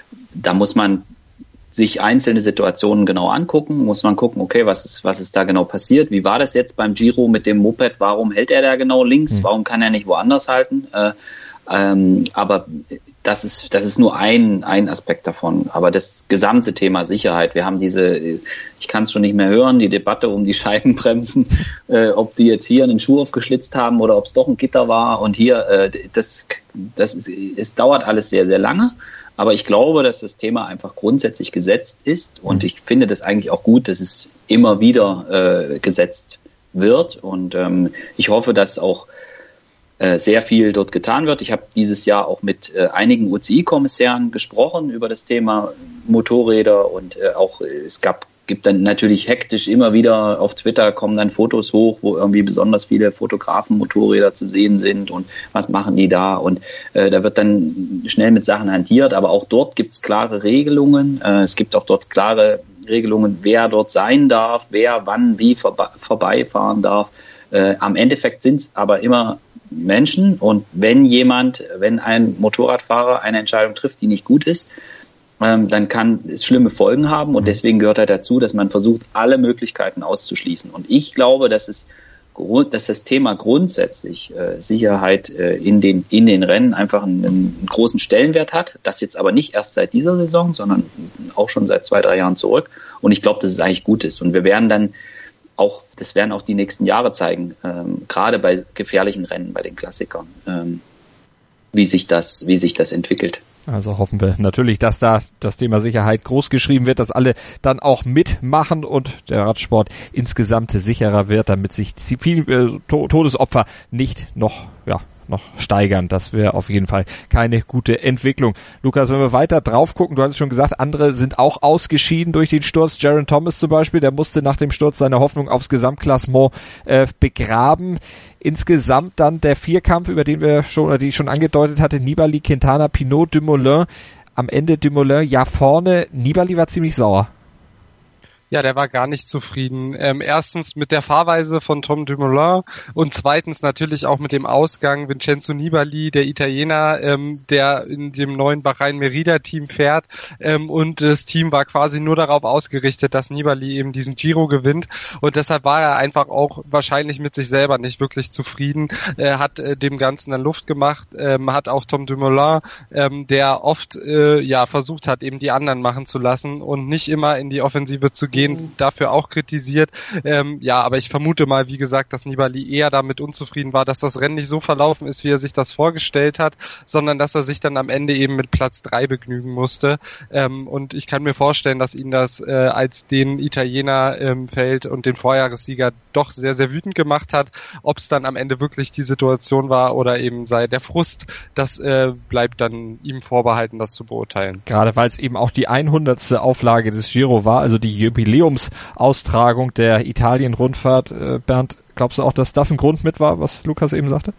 da muss man sich einzelne Situationen genau angucken, muss man gucken, okay, was ist, was ist da genau passiert? Wie war das jetzt beim Giro mit dem Moped? Warum hält er da genau links? Mhm. Warum kann er nicht woanders halten? Äh, ähm, aber das ist, das ist nur ein, ein Aspekt davon. Aber das gesamte Thema Sicherheit, wir haben diese, ich kann es schon nicht mehr hören, die Debatte um die Scheibenbremsen, äh, ob die jetzt hier einen Schuh aufgeschlitzt haben oder ob es doch ein Gitter war. Und hier, äh, das, das ist, es dauert alles sehr, sehr lange. Aber ich glaube, dass das Thema einfach grundsätzlich gesetzt ist. Und ich finde das eigentlich auch gut, dass es immer wieder äh, gesetzt wird. Und ähm, ich hoffe, dass auch äh, sehr viel dort getan wird. Ich habe dieses Jahr auch mit äh, einigen U C I-Kommissären gesprochen über das Thema Motorräder. Und äh, auch es gab gibt dann natürlich hektisch immer wieder auf Twitter kommen dann Fotos hoch, wo irgendwie besonders viele Fotografen Motorräder zu sehen sind und was machen die da und äh, da wird dann schnell mit Sachen hantiert, aber auch dort gibt es klare Regelungen, äh, es gibt auch dort klare Regelungen, wer dort sein darf, wer wann wie vorbe- vorbeifahren darf. Äh, am Endeffekt sind es aber immer Menschen und wenn jemand, wenn ein Motorradfahrer eine Entscheidung trifft, die nicht gut ist, dann kann es schlimme Folgen haben und deswegen gehört halt dazu, dass man versucht, alle Möglichkeiten auszuschließen. Und ich glaube, dass es, dass das Thema grundsätzlich äh, Sicherheit äh, in den in den Rennen einfach einen, einen großen Stellenwert hat. Das jetzt aber nicht erst seit dieser Saison, sondern auch schon seit zwei, drei Jahren zurück. Und ich glaube, dass es eigentlich gut ist. Und wir werden dann auch, das werden auch die nächsten Jahre zeigen, ähm, gerade bei gefährlichen Rennen, bei den Klassikern, ähm, wie sich das, wie sich das entwickelt. Also hoffen wir natürlich, dass da das Thema Sicherheit groß geschrieben wird, dass alle dann auch mitmachen und der Radsport insgesamt sicherer wird, damit sich viele äh, Todesopfer nicht noch, ja, noch steigern. Das wäre auf jeden Fall keine gute Entwicklung. Lukas, wenn wir weiter drauf gucken, du hattest schon gesagt, andere sind auch ausgeschieden durch den Sturz. Geraint Thomas zum Beispiel, der musste nach dem Sturz seine Hoffnung aufs Gesamtklassement äh, begraben. Insgesamt dann der Vierkampf, über den wir schon, oder die ich schon angedeutet hatte, Nibali, Quintana, Pinot, Dumoulin. Am Ende Dumoulin ja vorne. Nibali war ziemlich sauer. Ja, der war gar nicht zufrieden. Ähm, erstens mit der Fahrweise von Tom Dumoulin und zweitens natürlich auch mit dem Ausgang. Vincenzo Nibali, der Italiener, ähm, der in dem neuen Bahrain-Merida-Team fährt ähm, und das Team war quasi nur darauf ausgerichtet, dass Nibali eben diesen Giro gewinnt und deshalb war er einfach auch wahrscheinlich mit sich selber nicht wirklich zufrieden. Er hat äh, dem Ganzen dann Luft gemacht, ähm, hat auch Tom Dumoulin, ähm, der oft äh, ja versucht hat, eben die anderen machen zu lassen und nicht immer in die Offensive zu gehen, dafür auch kritisiert. Ähm, ja, aber ich vermute mal, wie gesagt, dass Nibali eher damit unzufrieden war, dass das Rennen nicht so verlaufen ist, wie er sich das vorgestellt hat, sondern dass er sich dann am Ende eben mit Platz drei begnügen musste. Ähm, und ich kann mir vorstellen, dass ihn das äh, als den Italiener im Feld und den Vorjahressieger doch sehr, sehr wütend gemacht hat. Ob es dann am Ende wirklich die Situation war oder eben sei der Frust, das äh, bleibt dann ihm vorbehalten, das zu beurteilen. Gerade weil es eben auch die hundertste Auflage des Giro war, also die Jubiläumsaustragung der Italien-Rundfahrt. Äh, Bernd, glaubst du auch, dass das ein Grund mit war, was Lukas eben sagte?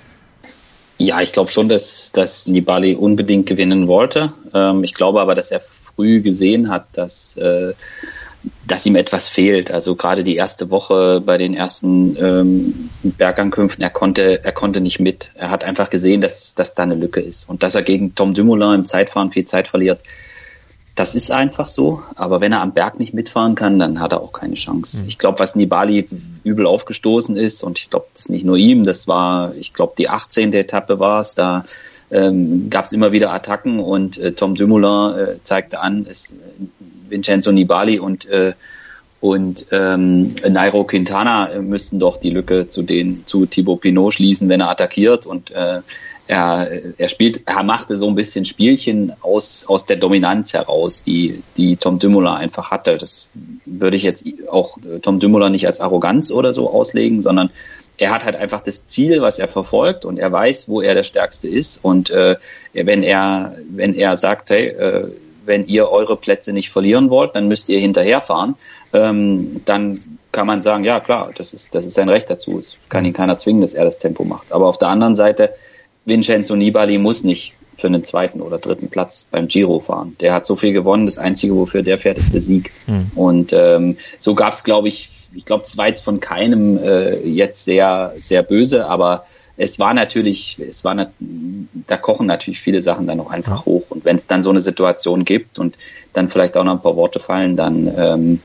Ja, ich glaube schon, dass, dass Nibali unbedingt gewinnen wollte. Ähm, ich glaube aber, dass er früh gesehen hat, dass, äh, dass ihm etwas fehlt. Also gerade die erste Woche bei den ersten ähm, Bergankünften, er konnte, er konnte nicht mit. Er hat einfach gesehen, dass, dass da eine Lücke ist. Und dass er gegen Tom Dumoulin im Zeitfahren viel Zeit verliert, das ist einfach so, aber wenn er am Berg nicht mitfahren kann, dann hat er auch keine Chance. Mhm. Ich glaube, was Nibali übel aufgestoßen ist, und ich glaube, das ist nicht nur ihm, das war, ich glaube, die achtzehnte Etappe war es, da ähm, gab es immer wieder Attacken und äh, Tom Dumoulin äh, zeigte an, es, äh, Vincenzo Nibali und äh, und ähm, Nairo Quintana äh, müssten doch die Lücke zu den zu Thibaut Pinot schließen, wenn er attackiert und äh, Er, er spielt, er machte so ein bisschen Spielchen aus, aus der Dominanz heraus, die, die Tom Dumoulin einfach hatte. Das würde ich jetzt auch Tom Dumoulin nicht als Arroganz oder so auslegen, sondern er hat halt einfach das Ziel, was er verfolgt und er weiß, wo er der Stärkste ist und äh, wenn er, wenn er sagt, hey, äh, wenn ihr eure Plätze nicht verlieren wollt, dann müsst ihr hinterherfahren. Ähm, dann kann man sagen, ja klar, das ist, das ist sein Recht dazu. Es kann ihn keiner zwingen, dass er das Tempo macht. Aber auf der anderen Seite, Vincenzo Nibali muss nicht für einen zweiten oder dritten Platz beim Giro fahren. Der hat so viel gewonnen, das Einzige, wofür der fährt, ist der Sieg. Mhm. Und ähm, so gab es, glaube ich, ich glaube, es war jetzt von keinem äh, jetzt sehr, sehr böse, aber es war natürlich, es war, da kochen natürlich viele Sachen dann noch einfach ja. hoch. Und wenn es dann so eine Situation gibt und dann vielleicht auch noch ein paar Worte fallen, dann, ähm,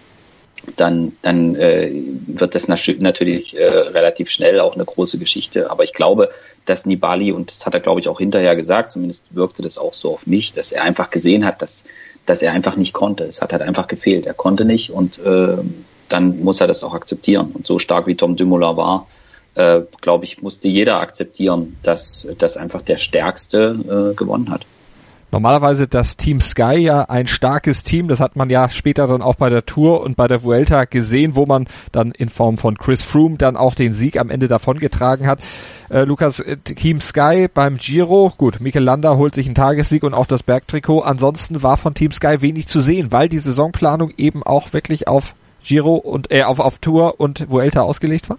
dann, dann äh, wird das natürlich äh, relativ schnell auch eine große Geschichte. Aber ich glaube, dass Nibali, und das hat er, glaube ich, auch hinterher gesagt, zumindest wirkte das auch so auf mich, dass er einfach gesehen hat, dass, dass er einfach nicht konnte. Es hat halt einfach gefehlt. Er konnte nicht und äh, dann muss er das auch akzeptieren. Und so stark wie Tom Dumoulin war, äh, glaube ich, musste jeder akzeptieren, dass, dass einfach der Stärkste äh, gewonnen hat. Normalerweise das Team Sky ja ein starkes Team, das hat man ja später dann auch bei der Tour und bei der Vuelta gesehen, wo man dann in Form von Chris Froome dann auch den Sieg am Ende davongetragen hat. Äh, Lukas, Team Sky beim Giro, gut, Mikel Landa holt sich einen Tagessieg und auch das Bergtrikot, ansonsten war von Team Sky wenig zu sehen, weil die Saisonplanung eben auch wirklich auf Giro und äh, auf, auf Tour und Vuelta ausgelegt war?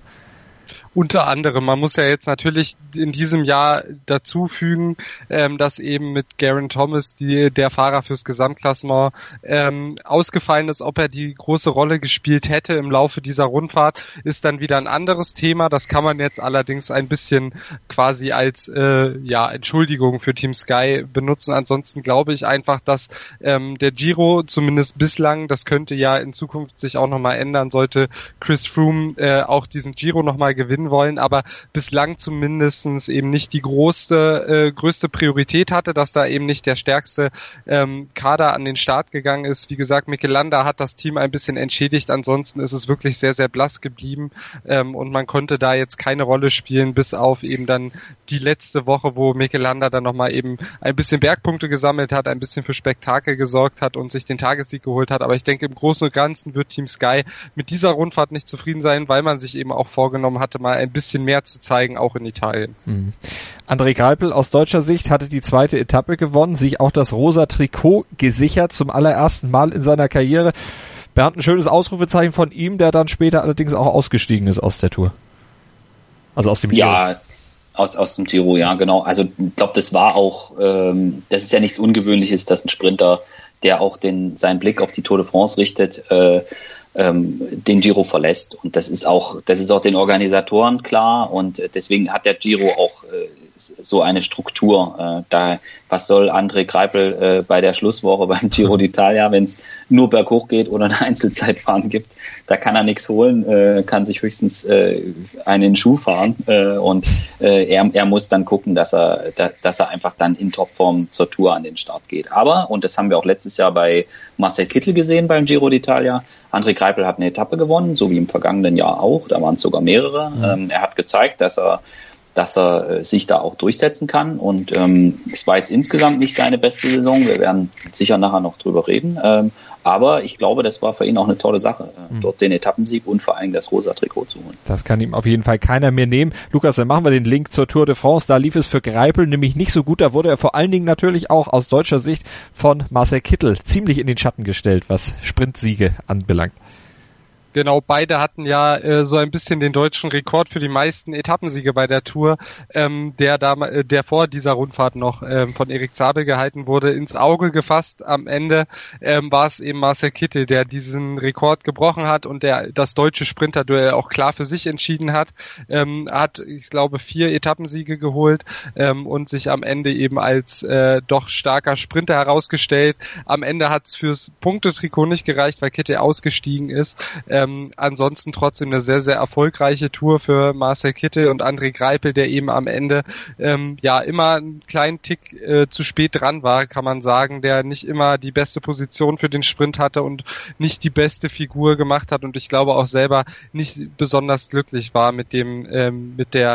Unter anderem, man muss ja jetzt natürlich in diesem Jahr dazu fügen, ähm, dass eben mit Geraint Thomas die, der Fahrer fürs Gesamtklassement ähm, ausgefallen ist. Ob er die große Rolle gespielt hätte im Laufe dieser Rundfahrt, ist dann wieder ein anderes Thema. Das kann man jetzt allerdings ein bisschen quasi als äh, ja Entschuldigung für Team Sky benutzen. Ansonsten glaube ich einfach, dass ähm, der Giro zumindest bislang, das könnte ja in Zukunft sich auch nochmal ändern, sollte Chris Froome äh, auch diesen Giro nochmal gewinnen wollen, aber bislang zumindestens eben nicht die große, äh, größte Priorität hatte, dass da eben nicht der stärkste ähm, Kader an den Start gegangen ist. Wie gesagt, Mikel Landa hat das Team ein bisschen entschädigt, ansonsten ist es wirklich sehr, sehr blass geblieben ähm, und man konnte da jetzt keine Rolle spielen, bis auf eben dann die letzte Woche, wo Mikel Landa dann nochmal eben ein bisschen Bergpunkte gesammelt hat, ein bisschen für Spektakel gesorgt hat und sich den Tagessieg geholt hat, aber ich denke, im Großen und Ganzen wird Team Sky mit dieser Rundfahrt nicht zufrieden sein, weil man sich eben auch vorgenommen hatte, mal ein bisschen mehr zu zeigen, auch in Italien. Mhm. André Greipel aus deutscher Sicht hatte die zweite Etappe gewonnen, sich auch das rosa Trikot gesichert, zum allerersten Mal in seiner Karriere. Bernd, ein schönes Ausrufezeichen von ihm, der dann später allerdings auch ausgestiegen ist aus der Tour. Also aus dem Giro. Ja, aus, aus dem Giro, ja, genau. Also ich glaube, das war auch, ähm, das ist ja nichts Ungewöhnliches, dass ein Sprinter, der auch den seinen Blick auf die Tour de France richtet, äh, den Giro verlässt. Und das ist auch, das ist auch den Organisatoren klar und deswegen hat der Giro auch äh, so eine Struktur. Äh, da, was soll André Greipel äh, bei der Schlusswoche beim Giro d'Italia, wenn es nur berghoch geht oder eine Einzelzeitfahren gibt? Da kann er nichts holen, äh, kann sich höchstens äh, einen Schuh fahren äh, und äh, er, er muss dann gucken, dass er, da, dass er einfach dann in Topform zur Tour an den Start geht. Aber, und das haben wir auch letztes Jahr bei Marcel Kittel gesehen beim Giro d'Italia, André Greipel hat eine Etappe gewonnen, so wie im vergangenen Jahr auch. Da waren es sogar mehrere. Mhm. Ähm, er hat gezeigt, dass er, dass er äh, sich da auch durchsetzen kann. Und ähm, es war jetzt insgesamt nicht seine beste Saison. Wir werden sicher nachher noch drüber reden. Ähm, aber ich glaube, das war für ihn auch eine tolle Sache, äh, mhm. dort den Etappensieg und vor allem das rosa Trikot zu holen. Das kann ihm auf jeden Fall keiner mehr nehmen. Lukas, dann machen wir den Link zur Tour de France. Da lief es für Greipel nämlich nicht so gut. Da wurde er vor allen Dingen natürlich auch aus deutscher Sicht von Marcel Kittel ziemlich in den Schatten gestellt, was Sprintsiege anbelangt. Genau, beide hatten ja äh, so ein bisschen den deutschen Rekord für die meisten Etappensiege bei der Tour, ähm, der da, der vor dieser Rundfahrt noch ähm, von Erik Zabel gehalten wurde, ins Auge gefasst. Am Ende ähm, war es eben Marcel Kittel, der diesen Rekord gebrochen hat und der das deutsche Sprinterduell auch klar für sich entschieden hat. Ähm, hat, ich glaube, vier Etappensiege geholt ähm, und sich am Ende eben als äh, doch starker Sprinter herausgestellt. Am Ende hat es fürs Punktetrikot nicht gereicht, weil Kittel ausgestiegen ist. Ähm, Ähm, ansonsten trotzdem eine sehr, sehr erfolgreiche Tour für Marcel Kittel und André Greipel, der eben am Ende ähm, ja immer einen kleinen Tick äh, zu spät dran war, kann man sagen, der nicht immer die beste Position für den Sprint hatte und nicht die beste Figur gemacht hat und ich glaube auch selber nicht besonders glücklich war mit dem ähm, mit der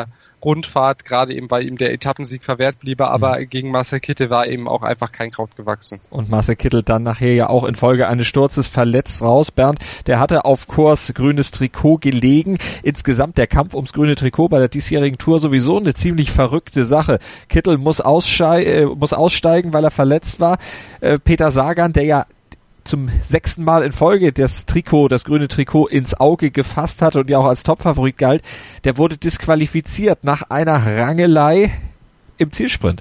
Rundfahrt, gerade eben bei ihm der Etappensieg verwehrt bliebe, aber mhm. gegen Marcel Kittel war eben auch einfach kein Kraut gewachsen. Und Marcel Kittel dann nachher ja auch infolge eines Sturzes verletzt raus. Bernd, der hatte auf Kurs grünes Trikot gelegen. Insgesamt der Kampf ums grüne Trikot bei der diesjährigen Tour sowieso eine ziemlich verrückte Sache. Kittel muss, ausschei- äh, muss aussteigen, weil er verletzt war. Äh, Peter Sagan, der ja zum sechsten Mal in Folge das Trikot, das grüne Trikot ins Auge gefasst hatte und ja auch als Topfavorit galt, der wurde disqualifiziert nach einer Rangelei im Zielsprint.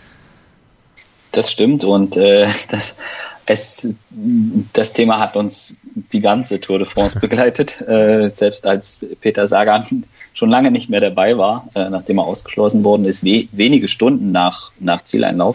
Das stimmt und äh, das, es, das Thema hat uns die ganze Tour de France begleitet, äh, selbst als Peter Sagan schon lange nicht mehr dabei war, äh, nachdem er ausgeschlossen worden ist, we- wenige Stunden nach, nach Zieleinlauf.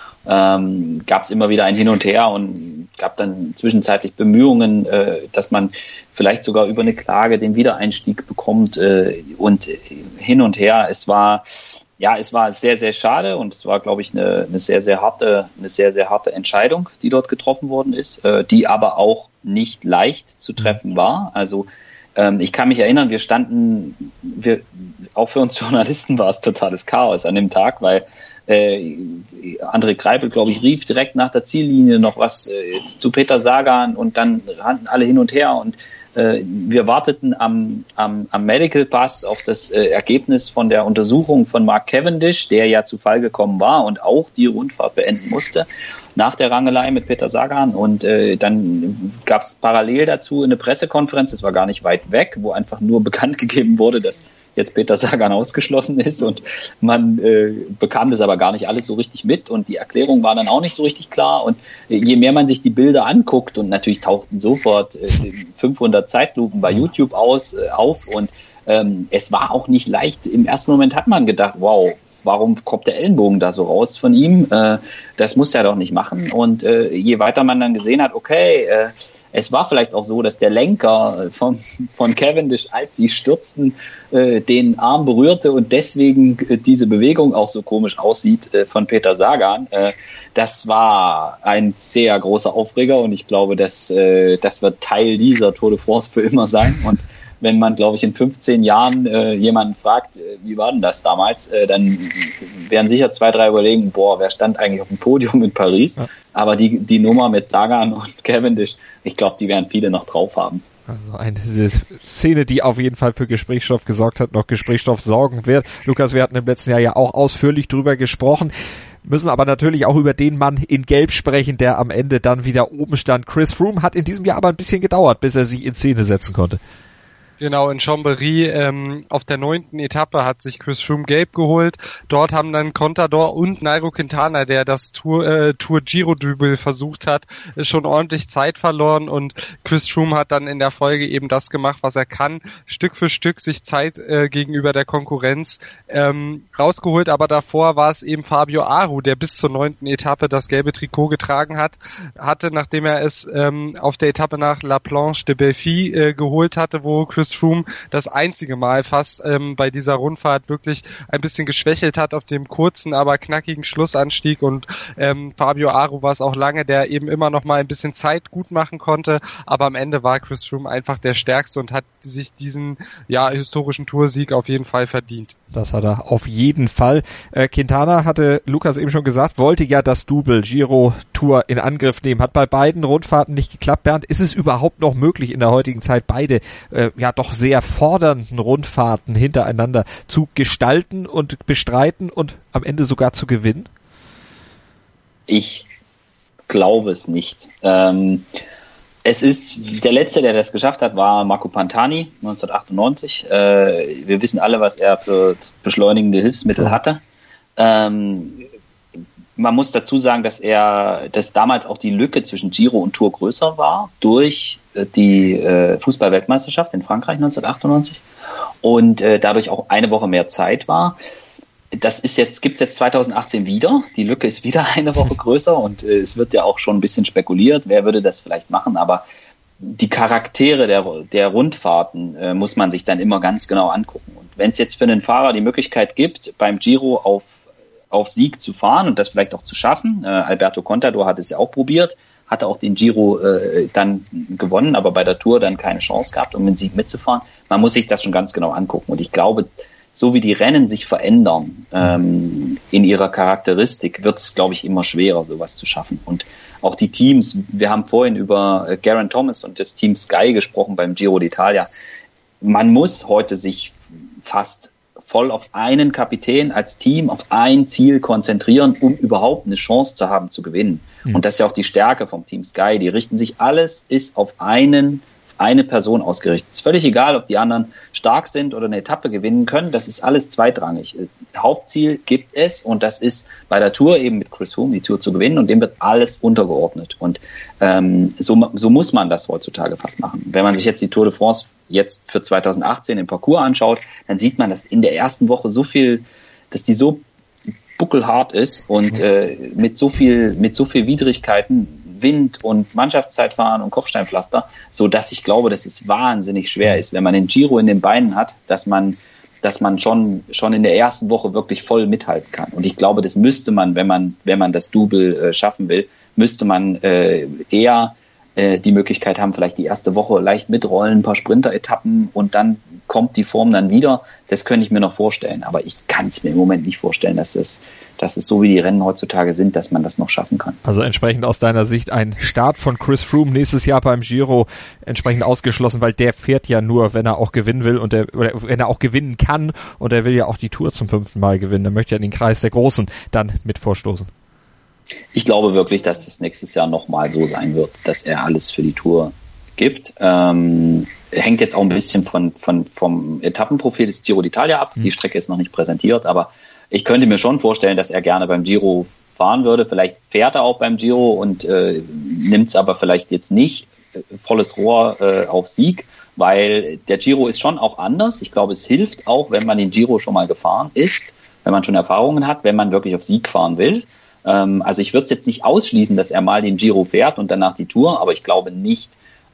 Ähm, gab es immer wieder ein Hin und Her und gab dann zwischenzeitlich Bemühungen, äh, dass man vielleicht sogar über eine Klage den Wiedereinstieg bekommt äh, und hin und her. Es war ja, es war sehr, sehr schade und es war, glaube ich, eine, eine sehr, sehr harte, eine sehr, sehr harte Entscheidung, die dort getroffen worden ist, äh, die aber auch nicht leicht zu treffen war. Also ähm, ich kann mich erinnern, wir standen, wir, auch für uns Journalisten war es totales Chaos an dem Tag, weil Äh, André Greipel, glaube ich, rief direkt nach der Ziellinie noch was äh, zu Peter Sagan und dann rannten alle hin und her und äh, wir warteten am, am, am Medical Pass auf das äh, Ergebnis von der Untersuchung von Mark Cavendish, der ja zu Fall gekommen war und auch die Rundfahrt beenden musste nach der Rangelei mit Peter Sagan und äh, dann gab es parallel dazu eine Pressekonferenz, das war gar nicht weit weg, wo einfach nur bekannt gegeben wurde, dass jetzt Peter Sagan ausgeschlossen ist und man äh, bekam das aber gar nicht alles so richtig mit und die Erklärung war dann auch nicht so richtig klar und äh, je mehr man sich die Bilder anguckt und natürlich tauchten sofort äh, fünfhundert Zeitlupen bei YouTube aus, äh, auf und ähm, es war auch nicht leicht. Im ersten Moment hat man gedacht, wow, warum kommt der Ellenbogen da so raus von ihm? Äh, das muss er doch nicht machen und äh, je weiter man dann gesehen hat, okay, äh, es war vielleicht auch so, dass der Lenker von, von Cavendish, als sie stürzten, äh, den Arm berührte und deswegen äh, diese Bewegung auch so komisch aussieht äh, von Peter Sagan. Äh, das war ein sehr großer Aufreger und ich glaube, dass, äh, das wird Teil dieser Tour de France für immer sein. Und wenn man, glaube ich, in fünfzehn Jahren äh, jemanden fragt, äh, wie war denn das damals, äh, dann werden sicher zwei, drei überlegen, boah, wer stand eigentlich auf dem Podium in Paris? Ja. Aber die, die Nummer mit Sagan und Cavendish, ich glaube, die werden viele noch drauf haben. Also eine Szene, die auf jeden Fall für Gesprächsstoff gesorgt hat, noch Gesprächsstoff sorgen wird. Lukas, wir hatten im letzten Jahr ja auch ausführlich drüber gesprochen, müssen aber natürlich auch über den Mann in Gelb sprechen, der am Ende dann wieder oben stand. Chris Froome hat in diesem Jahr aber ein bisschen gedauert, bis er sich in Szene setzen konnte. Genau, in Chambéry ähm, auf der neunten Etappe hat sich Chris Froome gelb geholt. Dort haben dann Contador und Nairo Quintana, der das Tour, äh, Tour Giro-Double versucht hat, schon ordentlich Zeit verloren und Chris Froome hat dann in der Folge eben das gemacht, was er kann, Stück für Stück sich Zeit äh, gegenüber der Konkurrenz ähm, rausgeholt, aber davor war es eben Fabio Aru, der bis zur neunten Etappe das gelbe Trikot getragen hat, hatte, nachdem er es ähm, auf der Etappe nach La Planche de Belfi äh, geholt hatte, wo Chris Froome das einzige Mal fast ähm, bei dieser Rundfahrt wirklich ein bisschen geschwächelt hat auf dem kurzen, aber knackigen Schlussanstieg und ähm, Fabio Aru war es auch lange, der eben immer noch mal ein bisschen Zeit gut machen konnte, aber am Ende war Chris Froome einfach der Stärkste und hat sich diesen ja historischen Toursieg auf jeden Fall verdient. Das hat er auf jeden Fall. Äh, Quintana, hatte Lukas eben schon gesagt, wollte ja das Double Giro Tour in Angriff nehmen, hat bei beiden Rundfahrten nicht geklappt. Bernd, ist es überhaupt noch möglich in der heutigen Zeit beide äh, ja doch sehr fordernden Rundfahrten hintereinander zu gestalten und bestreiten und am Ende sogar zu gewinnen? Ich glaube es nicht. Ähm, es ist, der Letzte, der das geschafft hat, war Marco Pantani neunzehnhundertachtundneunzig. Äh, wir wissen alle, was er für beschleunigende Hilfsmittel hatte. Ähm, man muss dazu sagen, dass er, dass damals auch die Lücke zwischen Giro und Tour größer war durch die äh, Fußball-Weltmeisterschaft in Frankreich neunzehnhundertachtundneunzig und äh, dadurch auch eine Woche mehr Zeit war. Das ist jetzt, gibt's jetzt zweitausendachtzehn wieder. Die Lücke ist wieder eine Woche größer und äh, es wird ja auch schon ein bisschen spekuliert, wer würde das vielleicht machen, aber die Charaktere der, der Rundfahrten äh, muss man sich dann immer ganz genau angucken. Und wenn es jetzt für einen Fahrer die Möglichkeit gibt, beim Giro auf auf Sieg zu fahren und das vielleicht auch zu schaffen. Äh, Alberto Contador hat es ja auch probiert, hatte auch den Giro äh, dann gewonnen, aber bei der Tour dann keine Chance gehabt, um den Sieg mitzufahren. Man muss sich das schon ganz genau angucken und ich glaube, so wie die Rennen sich verändern ähm, in ihrer Charakteristik, wird es, glaube ich, immer schwerer, sowas zu schaffen. Und auch die Teams, wir haben vorhin über äh, Geraint Thomas und das Team Sky gesprochen beim Giro d'Italia. Man muss heute sich fast voll auf einen Kapitän als Team, auf ein Ziel konzentrieren, um überhaupt eine Chance zu haben, zu gewinnen. Mhm. Und das ist ja auch die Stärke vom Team Sky. Die richten sich, alles ist auf einen eine Person ausgerichtet. Es ist völlig egal, ob die anderen stark sind oder eine Etappe gewinnen können. Das ist alles zweitrangig. Hauptziel gibt es, und das ist bei der Tour eben mit Chris Froome die Tour zu gewinnen, und dem wird alles untergeordnet. Und ähm, so, so muss man das heutzutage fast machen. Wenn man sich jetzt die Tour de France jetzt für zweitausendachtzehn im Parcours anschaut, dann sieht man, dass in der ersten Woche so viel, dass die so buckelhart ist und äh, mit so viel, mit so viel Widrigkeiten, Wind und Mannschaftszeitfahren und Kopfsteinpflaster, so dass ich glaube, dass es wahnsinnig schwer ist, wenn man den Giro in den Beinen hat, dass man, dass man schon, schon in der ersten Woche wirklich voll mithalten kann. Und ich glaube, das müsste man, wenn man, wenn man das Double äh, schaffen will, müsste man äh, eher äh, die Möglichkeit haben, vielleicht die erste Woche leicht mitrollen, ein paar Sprinter-Etappen, und dann kommt die Form dann wieder. Das könnte ich mir noch vorstellen. Aber ich kann es mir im Moment nicht vorstellen, dass es, dass es so wie die Rennen heutzutage sind, dass man das noch schaffen kann. Also entsprechend aus deiner Sicht ein Start von Chris Froome nächstes Jahr beim Giro entsprechend ausgeschlossen, weil der fährt ja nur, wenn er auch gewinnen will, und der, oder wenn er auch gewinnen kann, und er will ja auch die Tour zum fünften Mal gewinnen. Er möchte ja in den Kreis der Großen dann mit vorstoßen. Ich glaube wirklich, dass das nächstes Jahr nochmal so sein wird, dass er alles für die Tour gibt. Ähm, hängt jetzt auch ein bisschen von, von, vom Etappenprofil des Giro d'Italia ab. Mhm. Die Strecke ist noch nicht präsentiert, aber ich könnte mir schon vorstellen, dass er gerne beim Giro fahren würde. Vielleicht fährt er auch beim Giro und äh, nimmt es aber vielleicht jetzt nicht äh, volles Rohr äh, auf Sieg, weil der Giro ist schon auch anders. Ich glaube, es hilft auch, wenn man den Giro schon mal gefahren ist, wenn man schon Erfahrungen hat, wenn man wirklich auf Sieg fahren will. Ähm, also ich würde es jetzt nicht ausschließen, dass er mal den Giro fährt und danach die Tour, aber ich glaube nicht,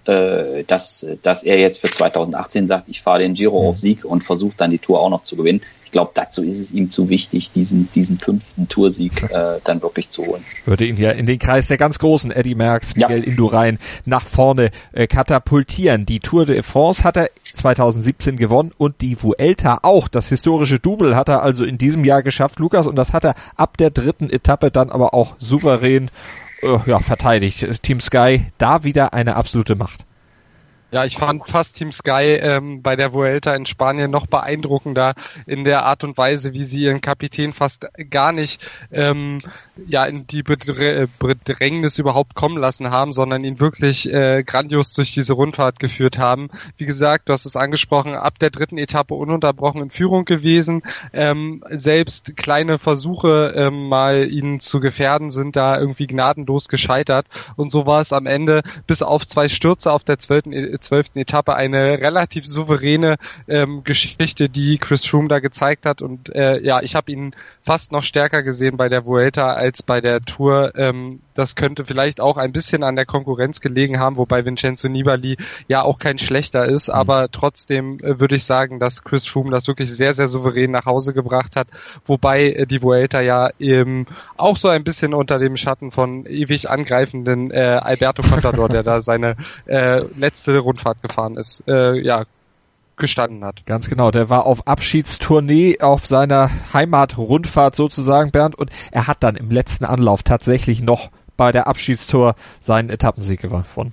äh, dass, dass er jetzt für zweitausendachtzehn sagt, ich fahre den Giro auf Sieg und versuche dann die Tour auch noch zu gewinnen. Ich glaube, dazu ist es ihm zu wichtig, diesen diesen fünften Toursieg äh, dann wirklich zu holen. Würde ihn ja in den Kreis der ganz Großen, Eddy Merckx, Miguel ja. Indurain, nach vorne äh, katapultieren. Die Tour de France hat er zweitausendsiebzehn gewonnen und die Vuelta auch. Das historische Double hat er also in diesem Jahr geschafft, Lukas, und das hat er ab der dritten Etappe dann aber auch souverän äh, ja, verteidigt. Team Sky, da wieder eine absolute Macht. Ja, ich fand fast Team Sky ähm, bei der Vuelta in Spanien noch beeindruckender in der Art und Weise, wie sie ihren Kapitän fast gar nicht ähm, ja in die Bedr- Bedrängnis überhaupt kommen lassen haben, sondern ihn wirklich äh, grandios durch diese Rundfahrt geführt haben. Wie gesagt, du hast es angesprochen, ab der dritten Etappe ununterbrochen in Führung gewesen. Ähm, selbst kleine Versuche, ähm, mal ihn zu gefährden, sind da irgendwie gnadenlos gescheitert. Und so war es am Ende, bis auf zwei Stürze auf der zwölften zwölften Etappe, eine relativ souveräne ähm, Geschichte, die Chris Froome da gezeigt hat. Und äh, ja, ich habe ihn fast noch stärker gesehen bei der Vuelta als bei der Tour. Ähm, das könnte vielleicht auch ein bisschen an der Konkurrenz gelegen haben, wobei Vincenzo Nibali ja auch kein schlechter ist. Mhm. Aber trotzdem äh, würde ich sagen, dass Chris Froome das wirklich sehr, sehr souverän nach Hause gebracht hat. Wobei äh, die Vuelta ja eben auch so ein bisschen unter dem Schatten von ewig angreifenden äh, Alberto Contador, der da seine äh, letzte Rundfahrt gefahren ist, äh, ja, gestanden hat. Ganz genau, der war auf Abschiedstournee auf seiner Heimatrundfahrt sozusagen, Bernd, und er hat dann im letzten Anlauf tatsächlich noch bei der Abschiedstour seinen Etappensieg gewonnen.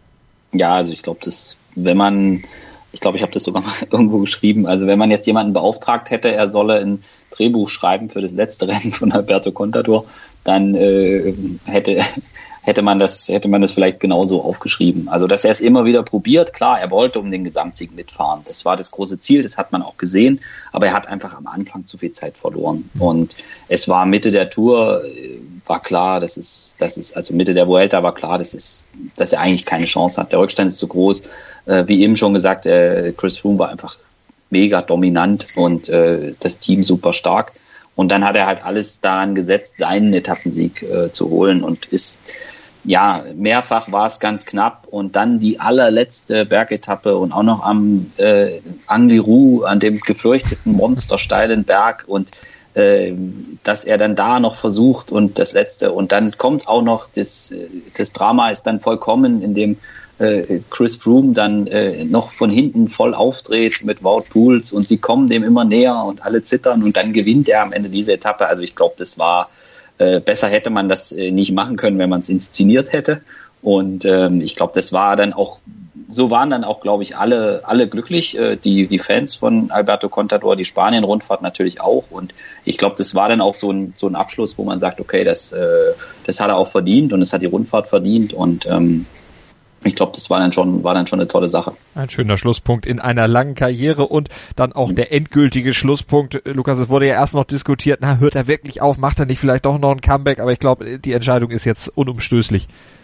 Ja, also ich glaube, das, wenn man, ich glaube, ich habe das sogar mal irgendwo geschrieben, also wenn man jetzt jemanden beauftragt hätte, er solle ein Drehbuch schreiben für das letzte Rennen von Alberto Contador, dann äh, hätte hätte man das, hätte man das vielleicht genauso aufgeschrieben. Also, dass er es immer wieder probiert, klar, er wollte um den Gesamtsieg mitfahren. Das war das große Ziel, das hat man auch gesehen, aber er hat einfach am Anfang zu viel Zeit verloren. Und es war Mitte der Tour, war klar, dass es, dass es, also Mitte der Vuelta war klar, dass es, dass er eigentlich keine Chance hat. Der Rückstand ist zu groß. Äh, wie eben schon gesagt, äh, Chris Froome war einfach mega dominant und äh, das Team super stark. Und dann hat er halt alles daran gesetzt, seinen Etappensieg äh, zu holen und ist, ja, mehrfach war es ganz knapp und dann die allerletzte Bergetappe und auch noch am äh, Angliru, an dem gefürchteten monstersteilen Berg und äh, dass er dann da noch versucht und das letzte und dann kommt auch noch das, das Drama ist dann vollkommen, in dem äh, Chris Froome dann äh, noch von hinten voll aufdreht mit Wout Poels und sie kommen dem immer näher und alle zittern und dann gewinnt er am Ende diese Etappe. Also ich glaube, das war äh, besser hätte man das äh, nicht machen können, wenn man es inszeniert hätte. Und ähm, ich glaube, das war dann auch, so waren dann auch, glaube ich, alle alle glücklich. Äh, die die Fans von Alberto Contador, die Spanien-Rundfahrt natürlich auch. Und ich glaube, das war dann auch so ein so ein Abschluss, wo man sagt, okay, das äh, das hat er auch verdient und es hat die Rundfahrt verdient. Und ähm, ich glaube, das war dann schon war dann schon eine tolle Sache. Ein schöner Schlusspunkt in einer langen Karriere und dann auch der endgültige Schlusspunkt. Lukas, es wurde ja erst noch diskutiert, na, hört er wirklich auf, macht er nicht vielleicht doch noch ein Comeback? Aber ich glaube, die Entscheidung ist jetzt unumstößlich.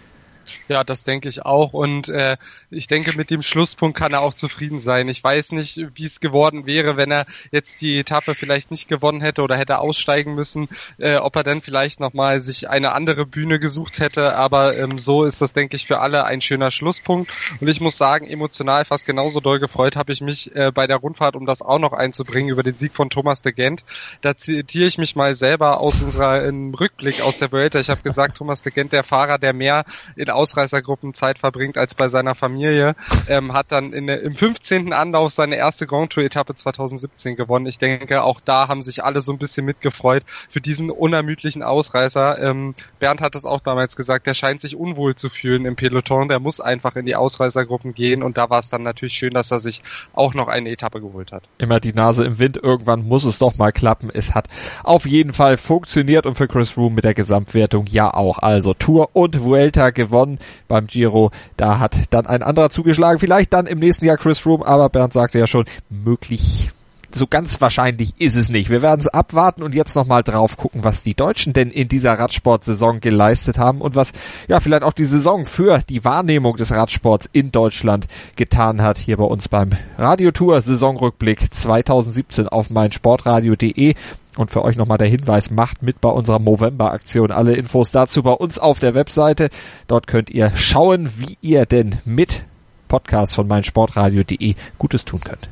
Ja, das denke ich auch und äh, ich denke, mit dem Schlusspunkt kann er auch zufrieden sein. Ich weiß nicht, wie es geworden wäre, wenn er jetzt die Etappe vielleicht nicht gewonnen hätte oder hätte aussteigen müssen, äh, ob er dann vielleicht nochmal sich eine andere Bühne gesucht hätte, aber ähm, so ist das, denke ich, für alle ein schöner Schlusspunkt und ich muss sagen, emotional fast genauso doll gefreut habe ich mich äh, bei der Rundfahrt, um das auch noch einzubringen, über den Sieg von Thomas de Gendt. Da zitiere ich mich mal selber aus unserer im Rückblick aus der Vuelta. Ich habe gesagt, Thomas de Gendt, der Fahrer, der mehr in Ausreißergruppen Zeit verbringt als bei seiner Familie, ähm, hat dann in, im fünfzehnten Anlauf seine erste Grand Tour-Etappe zwanzig siebzehn gewonnen. Ich denke, auch da haben sich alle so ein bisschen mitgefreut für diesen unermüdlichen Ausreißer. Ähm, Bernd hat es auch damals gesagt, der scheint sich unwohl zu fühlen im Peloton, der muss einfach in die Ausreißergruppen gehen und da war es dann natürlich schön, dass er sich auch noch eine Etappe geholt hat. Immer die Nase im Wind, irgendwann muss es doch mal klappen. Es hat auf jeden Fall funktioniert und für Chris Froome mit der Gesamtwertung ja auch. Also Tour und Vuelta gewonnen beim Giro. Da hat dann ein anderer zugeschlagen. Vielleicht dann im nächsten Jahr Chris Froome, aber Bernd sagte ja schon, möglich. So ganz wahrscheinlich ist es nicht. Wir werden es abwarten und jetzt nochmal drauf gucken, was die Deutschen denn in dieser Radsportsaison geleistet haben und was ja vielleicht auch die Saison für die Wahrnehmung des Radsports in Deutschland getan hat. Hier bei uns beim Radiotour Saisonrückblick zwanzig siebzehn auf meinsportradio punkt de. Und für euch nochmal der Hinweis, macht mit bei unserer Movember-Aktion. Alle Infos dazu bei uns auf der Webseite. Dort könnt ihr schauen, wie ihr denn mit Podcast von meinsportradio punkt de Gutes tun könnt.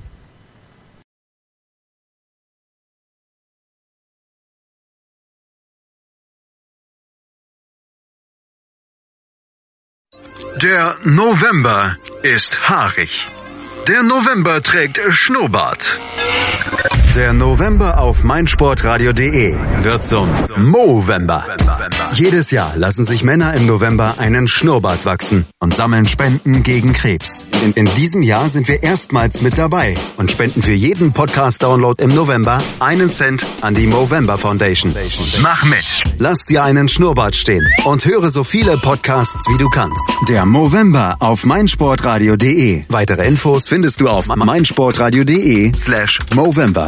Der November ist haarig. Der November trägt Schnurrbart. Der November auf meinsportradio punkt de wird zum Movember. Jedes Jahr lassen sich Männer im November einen Schnurrbart wachsen und sammeln Spenden gegen Krebs. In, in diesem Jahr sind wir erstmals mit dabei und spenden für jeden Podcast-Download im November einen Cent an die Movember Foundation. Mach mit! Lass dir einen Schnurrbart stehen und höre so viele Podcasts, wie du kannst. Der Movember auf meinsportradio punkt de. Weitere Infos findest du auf meinsportradio punkt de slash Movember.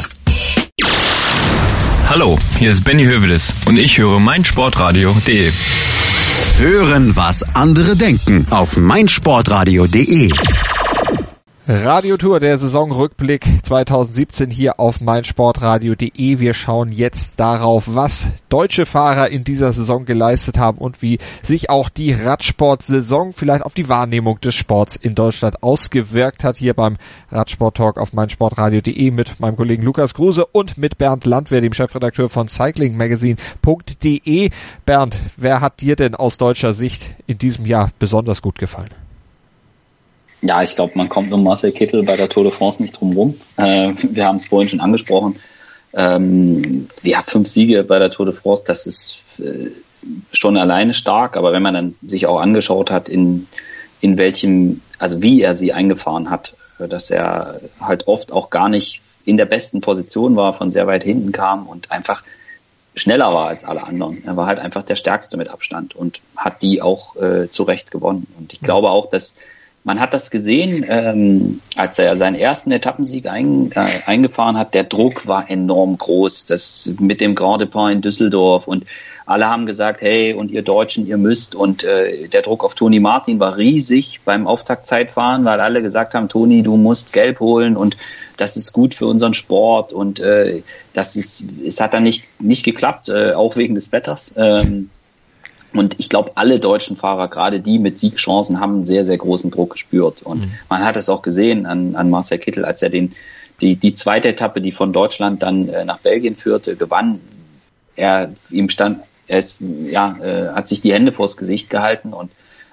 Hallo, hier ist Benny Hövedes und ich höre meinsportradio punkt de. Hören, was andere denken auf meinsportradio punkt de. Radiotour, der Saisonrückblick zwanzig siebzehn hier auf meinsportradio punkt de. Wir schauen jetzt darauf, was deutsche Fahrer in dieser Saison geleistet haben und wie sich auch die Radsportsaison vielleicht auf die Wahrnehmung des Sports in Deutschland ausgewirkt hat. Hier beim Radsport-Talk auf meinsportradio punkt de mit meinem Kollegen Lukas Kruse und mit Bernd Landwehr, dem Chefredakteur von cycling magazine punkt de. Bernd, wer hat dir denn aus deutscher Sicht in diesem Jahr besonders gut gefallen? Ja, ich glaube, man kommt um Marcel Kittel bei der Tour de France nicht drum rum. Äh, wir haben es vorhin schon angesprochen. Ähm, ja, fünf Siege bei der Tour de France, das ist äh, schon alleine stark. Aber wenn man dann sich auch angeschaut hat, in, in welchem, also wie er sie eingefahren hat, dass er halt oft auch gar nicht in der besten Position war, von sehr weit hinten kam und einfach schneller war als alle anderen. Er war halt einfach der Stärkste mit Abstand und hat die auch äh, zu Recht gewonnen. Und ich glaube auch, dass man hat das gesehen, ähm, als er seinen ersten Etappensieg ein, äh, eingefahren hat. Der Druck war enorm groß. Das mit dem Grand Depart in Düsseldorf und alle haben gesagt, hey, und ihr Deutschen, ihr müsst. Und äh, der Druck auf Toni Martin war riesig beim Auftaktzeitfahren, weil alle gesagt haben, Toni, du musst Gelb holen und das ist gut für unseren Sport. Und äh, das ist, es hat dann nicht nicht geklappt, äh, auch wegen des Wetters. Ähm, Und ich glaube, alle deutschen Fahrer, gerade die mit Siegchancen, haben einen sehr, sehr großen Druck gespürt. Und mhm. man hat es auch gesehen an, an Marcel Kittel, als er den die, die zweite Etappe, die von Deutschland dann äh, nach Belgien führte, gewann. Er ihm stand, er ist, ja, äh, hat sich die Hände vors Gesicht gehalten und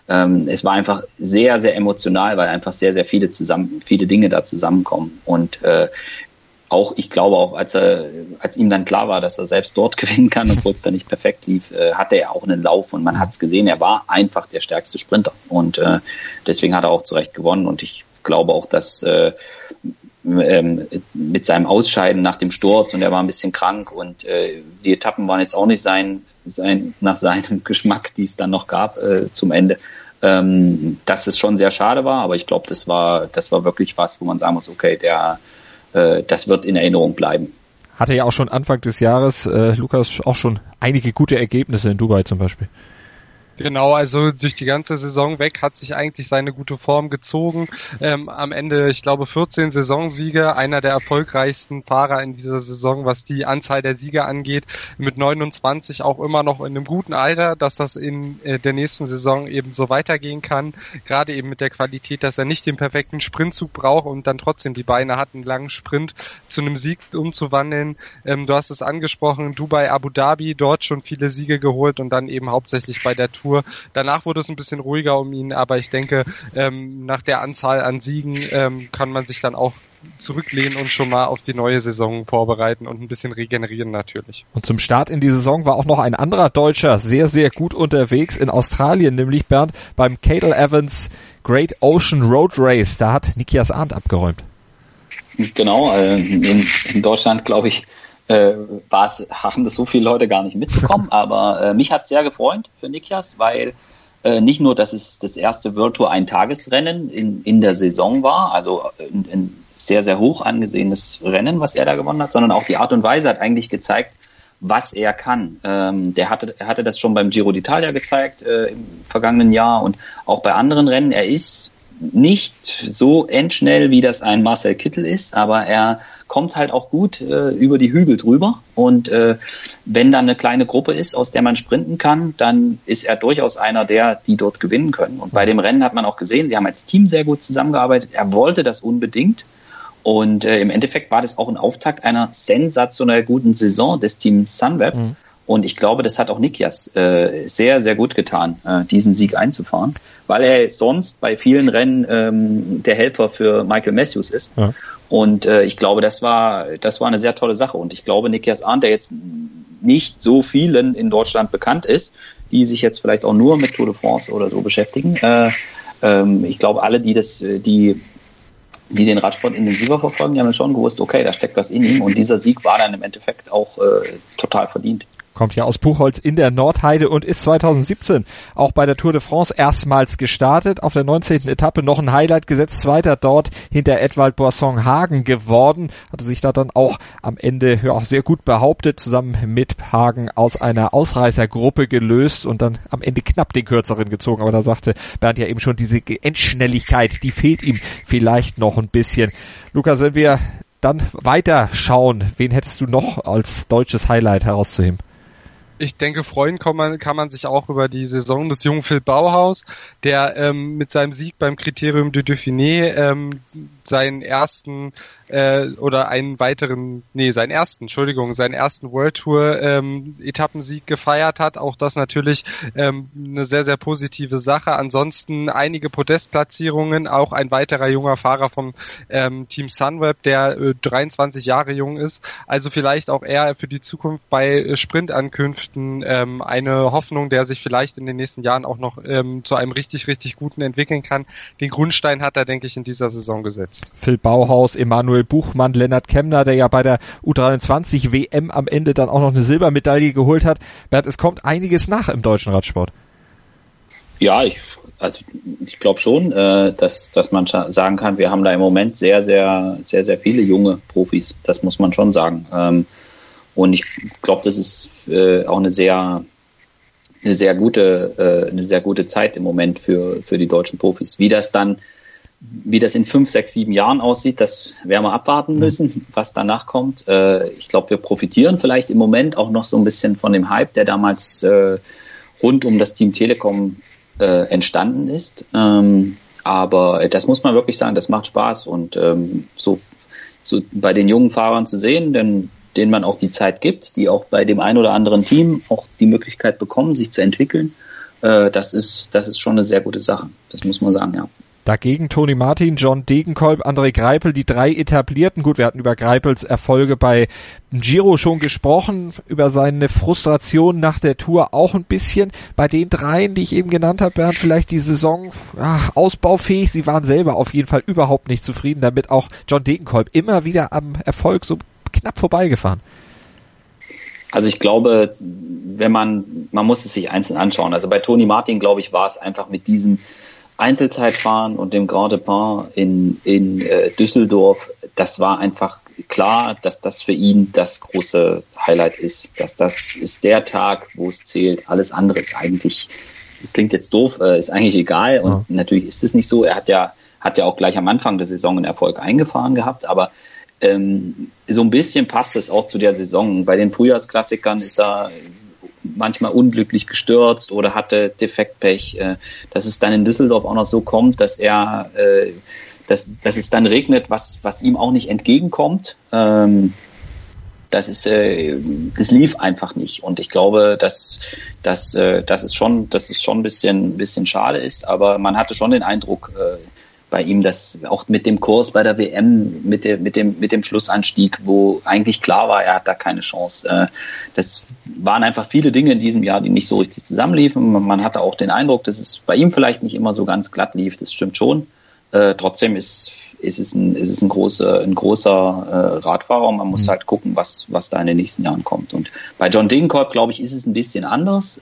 ähm, es war einfach sehr, sehr emotional, weil einfach sehr, sehr viele zusammen, viele Dinge da zusammenkommen. Und äh, auch, ich glaube auch, als er, als ihm dann klar war, dass er selbst dort gewinnen kann, obwohl es dann nicht perfekt lief, äh, hatte er auch einen Lauf und man hat es gesehen, er war einfach der stärkste Sprinter. Und äh, deswegen hat er auch zu Recht gewonnen. Und ich glaube auch, dass äh, ähm, mit seinem Ausscheiden nach dem Sturz, und er war ein bisschen krank und äh, die Etappen waren jetzt auch nicht sein, sein nach seinem Geschmack, die es dann noch gab äh, zum Ende, ähm, dass es schon sehr schade war, aber ich glaube, das war das war wirklich was, wo man sagen muss, okay, der äh, das wird in Erinnerung bleiben. Hatte ja auch schon Anfang des Jahres, äh, Lukas, auch schon einige gute Ergebnisse in Dubai zum Beispiel. Genau, also durch die ganze Saison weg hat sich eigentlich seine gute Form gezogen. Ähm, am Ende, ich glaube, vierzehn Saisonsiege, einer der erfolgreichsten Fahrer in dieser Saison, was die Anzahl der Siege angeht. Mit neunundzwanzig auch immer noch in einem guten Alter, dass das in äh, der nächsten Saison eben so weitergehen kann. Gerade eben mit der Qualität, dass er nicht den perfekten Sprintzug braucht und dann trotzdem die Beine hat, einen langen Sprint zu einem Sieg umzuwandeln. Ähm, du hast es angesprochen, Dubai, Abu Dhabi, dort schon viele Siege geholt und dann eben hauptsächlich bei der Tour. Danach wurde es ein bisschen ruhiger um ihn, aber ich denke, ähm, nach der Anzahl an Siegen ähm, kann man sich dann auch zurücklehnen und schon mal auf die neue Saison vorbereiten und ein bisschen regenerieren natürlich. Und zum Start in die Saison war auch noch ein anderer Deutscher sehr, sehr gut unterwegs in Australien, nämlich Bernd beim Cadel Evans Great Ocean Road Race. Da hat Nikias Arndt abgeräumt. Genau, äh, in, in Deutschland, glaube ich, Äh, haben das so viele Leute gar nicht mitbekommen, aber äh, mich hat es sehr gefreut für Nikias, weil äh, nicht nur, dass es das erste World Tour Eintagesrennen in, in der Saison war, also ein, ein sehr, sehr hoch angesehenes Rennen, was er da gewonnen hat, sondern auch die Art und Weise hat eigentlich gezeigt, was er kann. Ähm, der hatte, er hatte das schon beim Giro d'Italia gezeigt äh, im vergangenen Jahr und auch bei anderen Rennen. Er ist nicht so endschnell, wie das ein Marcel Kittel ist, aber er kommt halt auch gut äh, über die Hügel drüber und äh, wenn dann eine kleine Gruppe ist, aus der man sprinten kann, dann ist er durchaus einer der, die dort gewinnen können. Und bei dem Rennen hat man auch gesehen, sie haben als Team sehr gut zusammengearbeitet, er wollte das unbedingt und äh, im Endeffekt war das auch ein Auftakt einer sensationell guten Saison des Teams Sunweb. Mhm. Und ich glaube, das hat auch Nikias äh, sehr, sehr gut getan, äh, diesen Sieg einzufahren, weil er sonst bei vielen Rennen ähm, der Helfer für Michael Matthews ist. Ja. Und äh, ich glaube, das war das war eine sehr tolle Sache. Und ich glaube, Nikias Arndt, der jetzt nicht so vielen in Deutschland bekannt ist, die sich jetzt vielleicht auch nur mit Tour de France oder so beschäftigen, äh, ähm, ich glaube, alle, die das, die die den Radsport intensiver verfolgen, die haben schon gewusst, okay, da steckt was in ihm. Und dieser Sieg war dann im Endeffekt auch äh, total verdient. Kommt ja aus Buchholz in der Nordheide und ist zweitausendsiebzehn auch bei der Tour de France erstmals gestartet. Auf der neunzehnten Etappe noch ein Highlight gesetzt, zweiter dort hinter Edvald Boasson Hagen geworden. Hatte sich da dann auch am Ende ja, auch sehr gut behauptet, zusammen mit Hagen aus einer Ausreißergruppe gelöst und dann am Ende knapp den kürzeren gezogen. Aber da sagte Bernd ja eben schon, diese Endschnelligkeit, die fehlt ihm vielleicht noch ein bisschen. Lukas, wenn wir dann weiter schauen, wen hättest du noch als deutsches Highlight herauszuheben? Ich denke, freuen kann man, kann man sich auch über die Saison des jungen Phil Bauhaus, der ähm, mit seinem Sieg beim Kriterium de Dauphiné ähm, seinen ersten äh, oder einen weiteren, nee, seinen ersten, Entschuldigung, seinen ersten World Tour ähm, Etappensieg gefeiert hat. Auch das natürlich ähm, eine sehr, sehr positive Sache. Ansonsten einige Podestplatzierungen, auch ein weiterer junger Fahrer vom ähm, Team Sunweb, der äh, dreiundzwanzig Jahre jung ist. Also vielleicht auch eher für die Zukunft bei äh, Sprintankünften ähm, eine Hoffnung, der sich vielleicht in den nächsten Jahren auch noch ähm, zu einem richtig, richtig guten entwickeln kann. Den Grundstein hat er, denke ich, in dieser Saison gesetzt. Phil Bauhaus, Emanuel Buchmann, Lennart Kemner, der ja bei der U dreiundzwanzig W M am Ende dann auch noch eine Silbermedaille geholt hat. Bert, es kommt einiges nach im deutschen Radsport. Ja, ich, also ich glaube schon, äh, dass, dass man sagen kann, wir haben da im Moment sehr, sehr, sehr, sehr viele junge Profis. Das muss man schon sagen. Ähm, und ich glaube, das ist äh, auch eine sehr, eine sehr gute, äh, eine sehr gute Zeit im Moment für, für die deutschen Profis. Wie das dann Wie das in fünf, sechs, sieben Jahren aussieht, das werden wir abwarten müssen, was danach kommt. Äh, ich glaube, wir profitieren vielleicht im Moment auch noch so ein bisschen von dem Hype, der damals äh, rund um das Team Telekom äh, entstanden ist. Ähm, aber das muss man wirklich sagen, das macht Spaß. Und ähm, so, so bei den jungen Fahrern zu sehen, denn, denen man auch die Zeit gibt, die auch bei dem einen oder anderen Team auch die Möglichkeit bekommen, sich zu entwickeln. äh, das ist, das ist schon eine sehr gute Sache. Das muss man sagen, ja. Dagegen Toni Martin, John Degenkolb, André Greipel, die drei etablierten. Gut, wir hatten über Greipels Erfolge bei Giro schon gesprochen, über seine Frustration nach der Tour auch ein bisschen. Bei den dreien, die ich eben genannt habe, Bernd, vielleicht die Saison ach, ausbaufähig. Sie waren selber auf jeden Fall überhaupt nicht zufrieden damit. Auch John Degenkolb immer wieder am Erfolg so knapp vorbeigefahren. Also ich glaube, wenn man, man muss es sich einzeln anschauen. Also bei Toni Martin, glaube ich, war es einfach mit diesem Einzelzeitfahren und dem Grand Depart in, in äh, Düsseldorf, das war einfach klar, dass das für ihn das große Highlight ist, dass das ist der Tag, wo es zählt. Alles andere ist eigentlich, klingt jetzt doof, äh, ist eigentlich egal und ja. Natürlich ist es nicht so. Er hat ja, hat ja auch gleich am Anfang der Saison einen Erfolg eingefahren gehabt, aber ähm, so ein bisschen passt es auch zu der Saison. Bei den Frühjahrsklassikern ist er manchmal unglücklich gestürzt oder hatte Defektpech, äh, dass es dann in Düsseldorf auch noch so kommt, dass er, äh, dass, dass es dann regnet, was, was ihm auch nicht entgegenkommt. Ähm, das ist, äh, das lief einfach nicht. Und ich glaube, dass, dass, äh, dass es schon, dass es schon ein bisschen, bisschen schade ist, aber man hatte schon den Eindruck, äh, bei ihm, dass auch mit dem Kurs bei der W M, mit, der, mit, dem, mit dem Schlussanstieg, wo eigentlich klar war, er hat da keine Chance. Das waren einfach viele Dinge in diesem Jahr, die nicht so richtig zusammenliefen. Man hatte auch den Eindruck, dass es bei ihm vielleicht nicht immer so ganz glatt lief. Das stimmt schon. Trotzdem ist, ist es ein, ist es ein großer, ein großer Radfahrer und man muss halt gucken, was, was da in den nächsten Jahren kommt. Und bei John Degenkolb, glaube ich, ist es ein bisschen anders.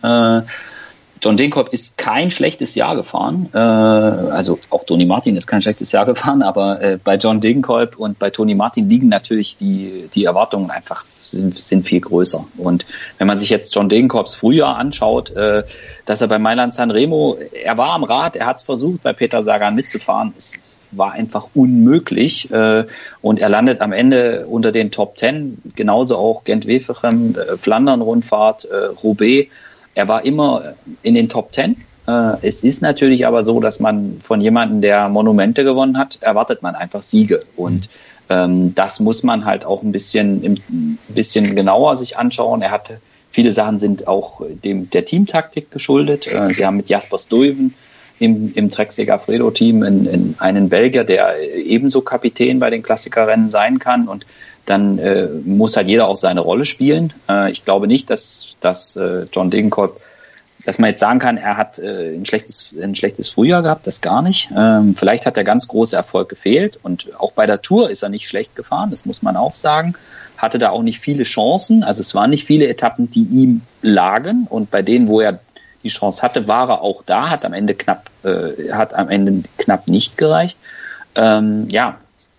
John Degenkolb ist kein schlechtes Jahr gefahren, äh, also auch Toni Martin ist kein schlechtes Jahr gefahren, aber äh, bei John Degenkolb und bei Toni Martin liegen natürlich die die Erwartungen einfach sind, sind viel größer. Und wenn man sich jetzt John Degenkolbs Frühjahr anschaut, äh, dass er bei Mailand Sanremo, er war am Rad, er hat es versucht, bei Peter Sagan mitzufahren, es war einfach unmöglich äh, und er landet am Ende unter den Top Ten, genauso auch Gent-Wevelgem, äh, Flandern-Rundfahrt, äh, Roubaix. Er war immer in den Top Ten. Es ist natürlich aber so, dass man von jemandem, der Monumente gewonnen hat, erwartet man einfach Siege. Und ähm, das muss man halt auch ein bisschen, ein bisschen genauer sich anschauen. Er hatte, viele Sachen sind auch dem, der Teamtaktik geschuldet. Sie haben mit Jasper Stuyven im, im Trek Segafredo-Team in, in einen Belgier, der ebenso Kapitän bei den Klassikerrennen sein kann. Und dann äh, muss halt jeder auch seine Rolle spielen. Äh, ich glaube nicht, dass, dass äh, John Degenkolb, dass man jetzt sagen kann, er hat äh, ein schlechtes, ein schlechtes Frühjahr gehabt, das gar nicht. Ähm, vielleicht hat der ganz große Erfolg gefehlt und auch bei der Tour ist er nicht schlecht gefahren, das muss man auch sagen. Hatte da auch nicht viele Chancen, also es waren nicht viele Etappen, die ihm lagen und bei denen, wo er die Chance hatte, war er auch da, hat am Ende knapp, äh, hat am Ende knapp nicht gereicht. Ähm, ja,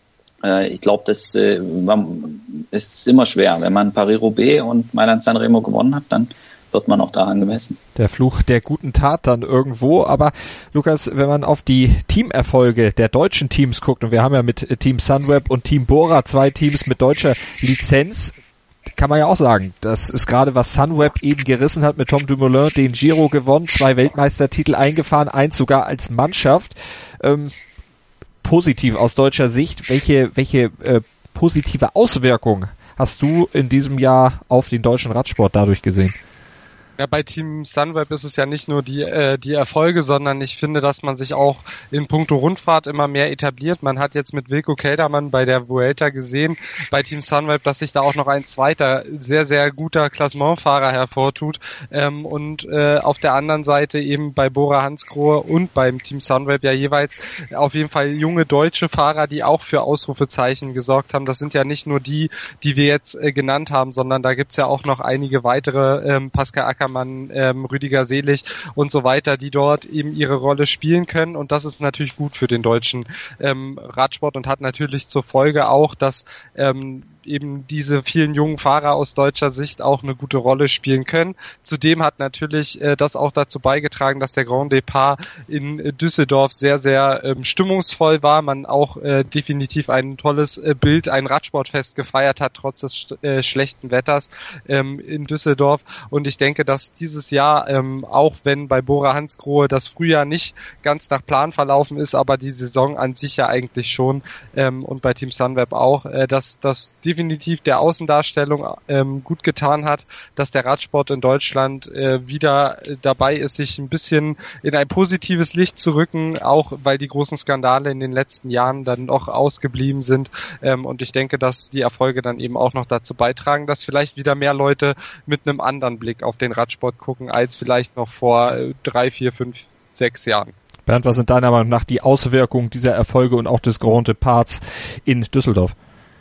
Ich glaube, das äh, ist immer schwer. Wenn man Paris-Roubaix und Mailand Sanremo gewonnen hat, dann wird man auch daran gemessen. Der Fluch der guten Tat dann irgendwo. Aber Lukas, wenn man auf die Teamerfolge der deutschen Teams guckt, und wir haben ja mit Team Sunweb und Team Bora zwei Teams mit deutscher Lizenz, kann man ja auch sagen, das ist gerade, was Sunweb eben gerissen hat mit Tom Dumoulin, den Giro gewonnen, zwei Weltmeistertitel eingefahren, eins sogar als Mannschaft. Ähm, positiv aus deutscher Sicht, welche welche äh, positive Auswirkung hast du in diesem Jahr auf den deutschen Radsport dadurch gesehen? Ja, bei Team Sunweb ist es ja nicht nur die äh, die Erfolge, sondern ich finde, dass man sich auch in puncto Rundfahrt immer mehr etabliert. Man hat jetzt mit Wilco Kelderman bei der Vuelta gesehen, bei Team Sunweb, dass sich da auch noch ein zweiter sehr, sehr guter Klassementfahrer hervortut. Ähm, und äh, auf der anderen Seite eben bei Bora Hansgrohe und beim Team Sunweb ja jeweils auf jeden Fall junge deutsche Fahrer, die auch für Ausrufezeichen gesorgt haben. Das sind ja nicht nur die, die wir jetzt äh, genannt haben, sondern da gibt's ja auch noch einige weitere, ähm, Pascal Ackermann, ähm, Rüdiger Selig und so weiter, die dort eben ihre Rolle spielen können und das ist natürlich gut für den deutschen ähm, Radsport und hat natürlich zur Folge auch, dass ähm, eben diese vielen jungen Fahrer aus deutscher Sicht auch eine gute Rolle spielen können. Zudem hat natürlich äh, das auch dazu beigetragen, dass der Grand Depart in äh, Düsseldorf sehr, sehr ähm, stimmungsvoll war. Man auch äh, definitiv ein tolles äh, Bild, ein Radsportfest gefeiert hat, trotz des äh, schlechten Wetters ähm, in Düsseldorf. Und ich denke, dass dieses Jahr, ähm, auch wenn bei Bora Hansgrohe das Frühjahr nicht ganz nach Plan verlaufen ist, aber die Saison an sich ja eigentlich schon ähm, und bei Team Sunweb auch, äh, dass das definitiv definitiv der Außendarstellung ähm, gut getan hat, dass der Radsport in Deutschland äh, wieder dabei ist, sich ein bisschen in ein positives Licht zu rücken, auch weil die großen Skandale in den letzten Jahren dann noch ausgeblieben sind. Ähm, und ich denke, dass die Erfolge dann eben auch noch dazu beitragen, dass vielleicht wieder mehr Leute mit einem anderen Blick auf den Radsport gucken, als vielleicht noch vor äh, drei, vier, fünf, sechs Jahren. Bernd, was sind deiner Meinung nach die Auswirkungen dieser Erfolge und auch des Grand Departs in Düsseldorf?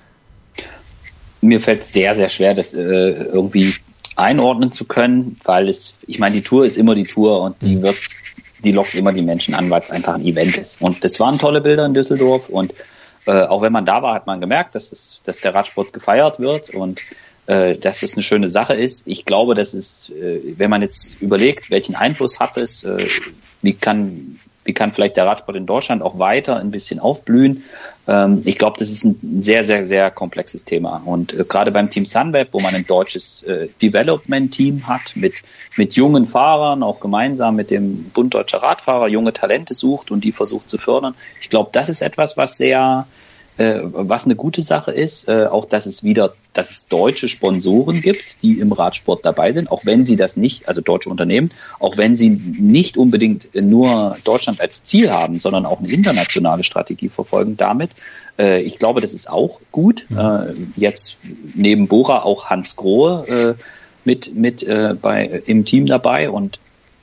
Mir fällt es sehr, sehr schwer, das äh, irgendwie einordnen zu können, weil es, ich meine, die Tour ist immer die Tour und die wird, die lockt immer die Menschen an, weil es einfach ein Event ist. Und das waren tolle Bilder in Düsseldorf und äh, auch wenn man da war, hat man gemerkt, dass es, dass der Radsport gefeiert wird und äh, dass es eine schöne Sache ist. Ich glaube, dass es, äh, wenn man jetzt überlegt, welchen Einfluss hat es, äh, wie kann Wie kann vielleicht der Radsport in Deutschland auch weiter ein bisschen aufblühen? Ähm, ich glaube, das ist ein sehr, sehr, sehr komplexes Thema. Und äh, gerade beim Team Sunweb, wo man ein deutsches äh, Development-Team hat, mit, mit jungen Fahrern, auch gemeinsam mit dem Bund Deutscher Radfahrer, junge Talente sucht und die versucht zu fördern. Ich glaube, das ist etwas, was sehr, äh, was eine gute Sache ist. Äh, auch, dass es wieder, dass es deutsche Sponsoren gibt, die im Radsport dabei sind, auch wenn sie das nicht, also deutsche Unternehmen, auch wenn sie nicht unbedingt nur Deutschland als Ziel haben, sondern auch eine internationale Strategie verfolgen damit. Äh, ich glaube, das ist auch gut. Äh, jetzt neben Bora auch Hans Grohe äh, mit, mit äh, bei, im Team dabei und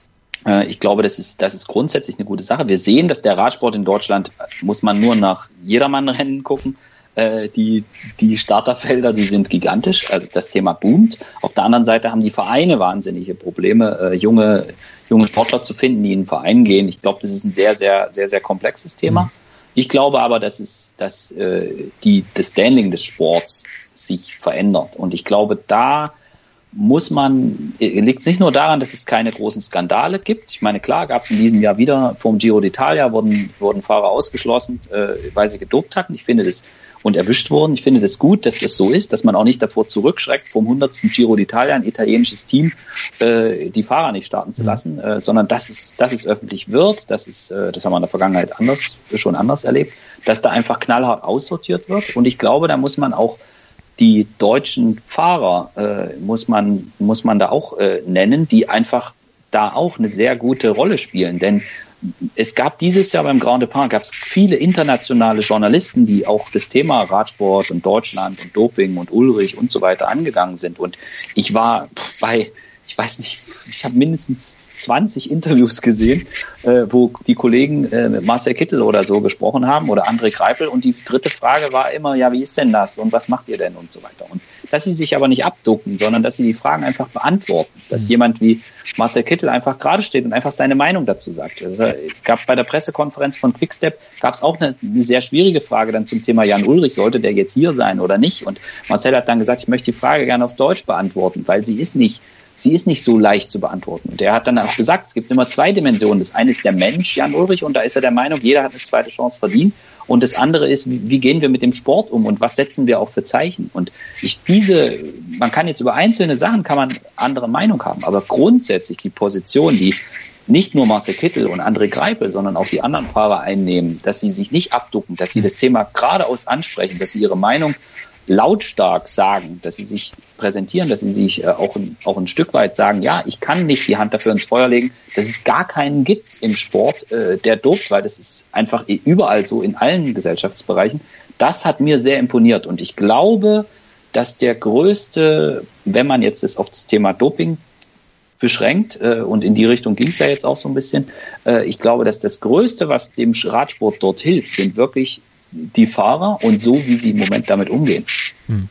ich glaube, das ist, das ist grundsätzlich eine gute Sache. Wir sehen, dass der Radsport in Deutschland, muss man nur nach Jedermann-Rennen gucken, äh, die, die Starterfelder, die sind gigantisch, also das Thema boomt. Auf der anderen Seite haben die Vereine wahnsinnige Probleme, äh, junge, junge Sportler zu finden, die in den Verein gehen. Ich glaube, das ist ein sehr, sehr, sehr, sehr komplexes Thema. Mhm. Ich glaube aber, dass es, dass äh, die, das Standing des Sports sich verändert. Und ich glaube, da muss man, liegt es nicht nur daran, dass es keine großen Skandale gibt. Ich meine, klar, gab es in diesem Jahr wieder vom Giro d'Italia, wurden, wurden Fahrer ausgeschlossen, äh, weil sie gedopt hatten. Ich finde das, und erwischt wurden. Ich finde das gut, dass das so ist, dass man auch nicht davor zurückschreckt, vom hundertsten Giro d'Italia, ein italienisches Team, äh, die Fahrer nicht starten zu lassen, äh, sondern dass es, dass es öffentlich wird, dass es, äh, das haben wir in der Vergangenheit anders, schon anders erlebt, dass da einfach knallhart aussortiert wird. Und ich glaube, da muss man auch die deutschen Fahrer äh, muss man muss man da auch äh, nennen, die einfach da auch eine sehr gute Rolle spielen. Denn es gab dieses Jahr beim Grand Depart gab es viele internationale Journalisten, die auch das Thema Radsport und Deutschland und Doping und Ulrich und so weiter angegangen sind. Und ich war bei, ich weiß nicht, ich habe mindestens zwanzig Interviews gesehen, äh, wo die Kollegen äh, mit Marcel Kittel oder so gesprochen haben oder André Greipel und die dritte Frage war immer, ja, wie ist denn das und was macht ihr denn und so weiter. Und dass sie sich aber nicht abducken, sondern dass sie die Fragen einfach beantworten. Dass mhm. jemand wie Marcel Kittel einfach gerade steht und einfach seine Meinung dazu sagt. Also, gab bei der Pressekonferenz von Quickstep gab es auch eine, eine sehr schwierige Frage dann zum Thema Jan Ulrich, sollte der jetzt hier sein oder nicht? Und Marcel hat dann gesagt, ich möchte die Frage gerne auf Deutsch beantworten, weil sie ist nicht Sie ist nicht so leicht zu beantworten. Und er hat dann auch gesagt, es gibt immer zwei Dimensionen. Das eine ist der Mensch, Jan Ulrich, und da ist er der Meinung, jeder hat eine zweite Chance verdient. Und das andere ist, wie, wie gehen wir mit dem Sport um und was setzen wir auch für Zeichen? Und ich diese, man kann jetzt über einzelne Sachen, kann man andere Meinung haben, aber grundsätzlich die Position, die nicht nur Marcel Kittel und André Greipel, sondern auch die anderen Fahrer einnehmen, dass sie sich nicht abducken, dass sie das Thema geradeaus ansprechen, dass sie ihre Meinung lautstark sagen, dass sie sich präsentieren, dass sie sich äh, auch, ein, auch ein Stück weit sagen, ja, ich kann nicht die Hand dafür ins Feuer legen, dass es gar keinen gibt im Sport, äh, der dopt, weil das ist einfach überall so in allen Gesellschaftsbereichen. Das hat mir sehr imponiert und ich glaube, dass der größte, wenn man jetzt das auf das Thema Doping beschränkt, äh, und in die Richtung ging es ja jetzt auch so ein bisschen, äh, ich glaube, dass das Größte, was dem Radsport dort hilft, sind wirklich die Fahrer und so, wie sie im Moment damit umgehen. Hm.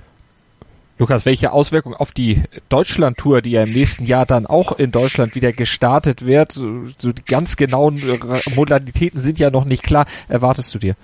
Lukas, welche Auswirkungen auf die Deutschland-Tour, die ja im nächsten Jahr dann auch in Deutschland wieder gestartet wird, so, so die ganz genauen Modalitäten sind ja noch nicht klar, erwartest du dir?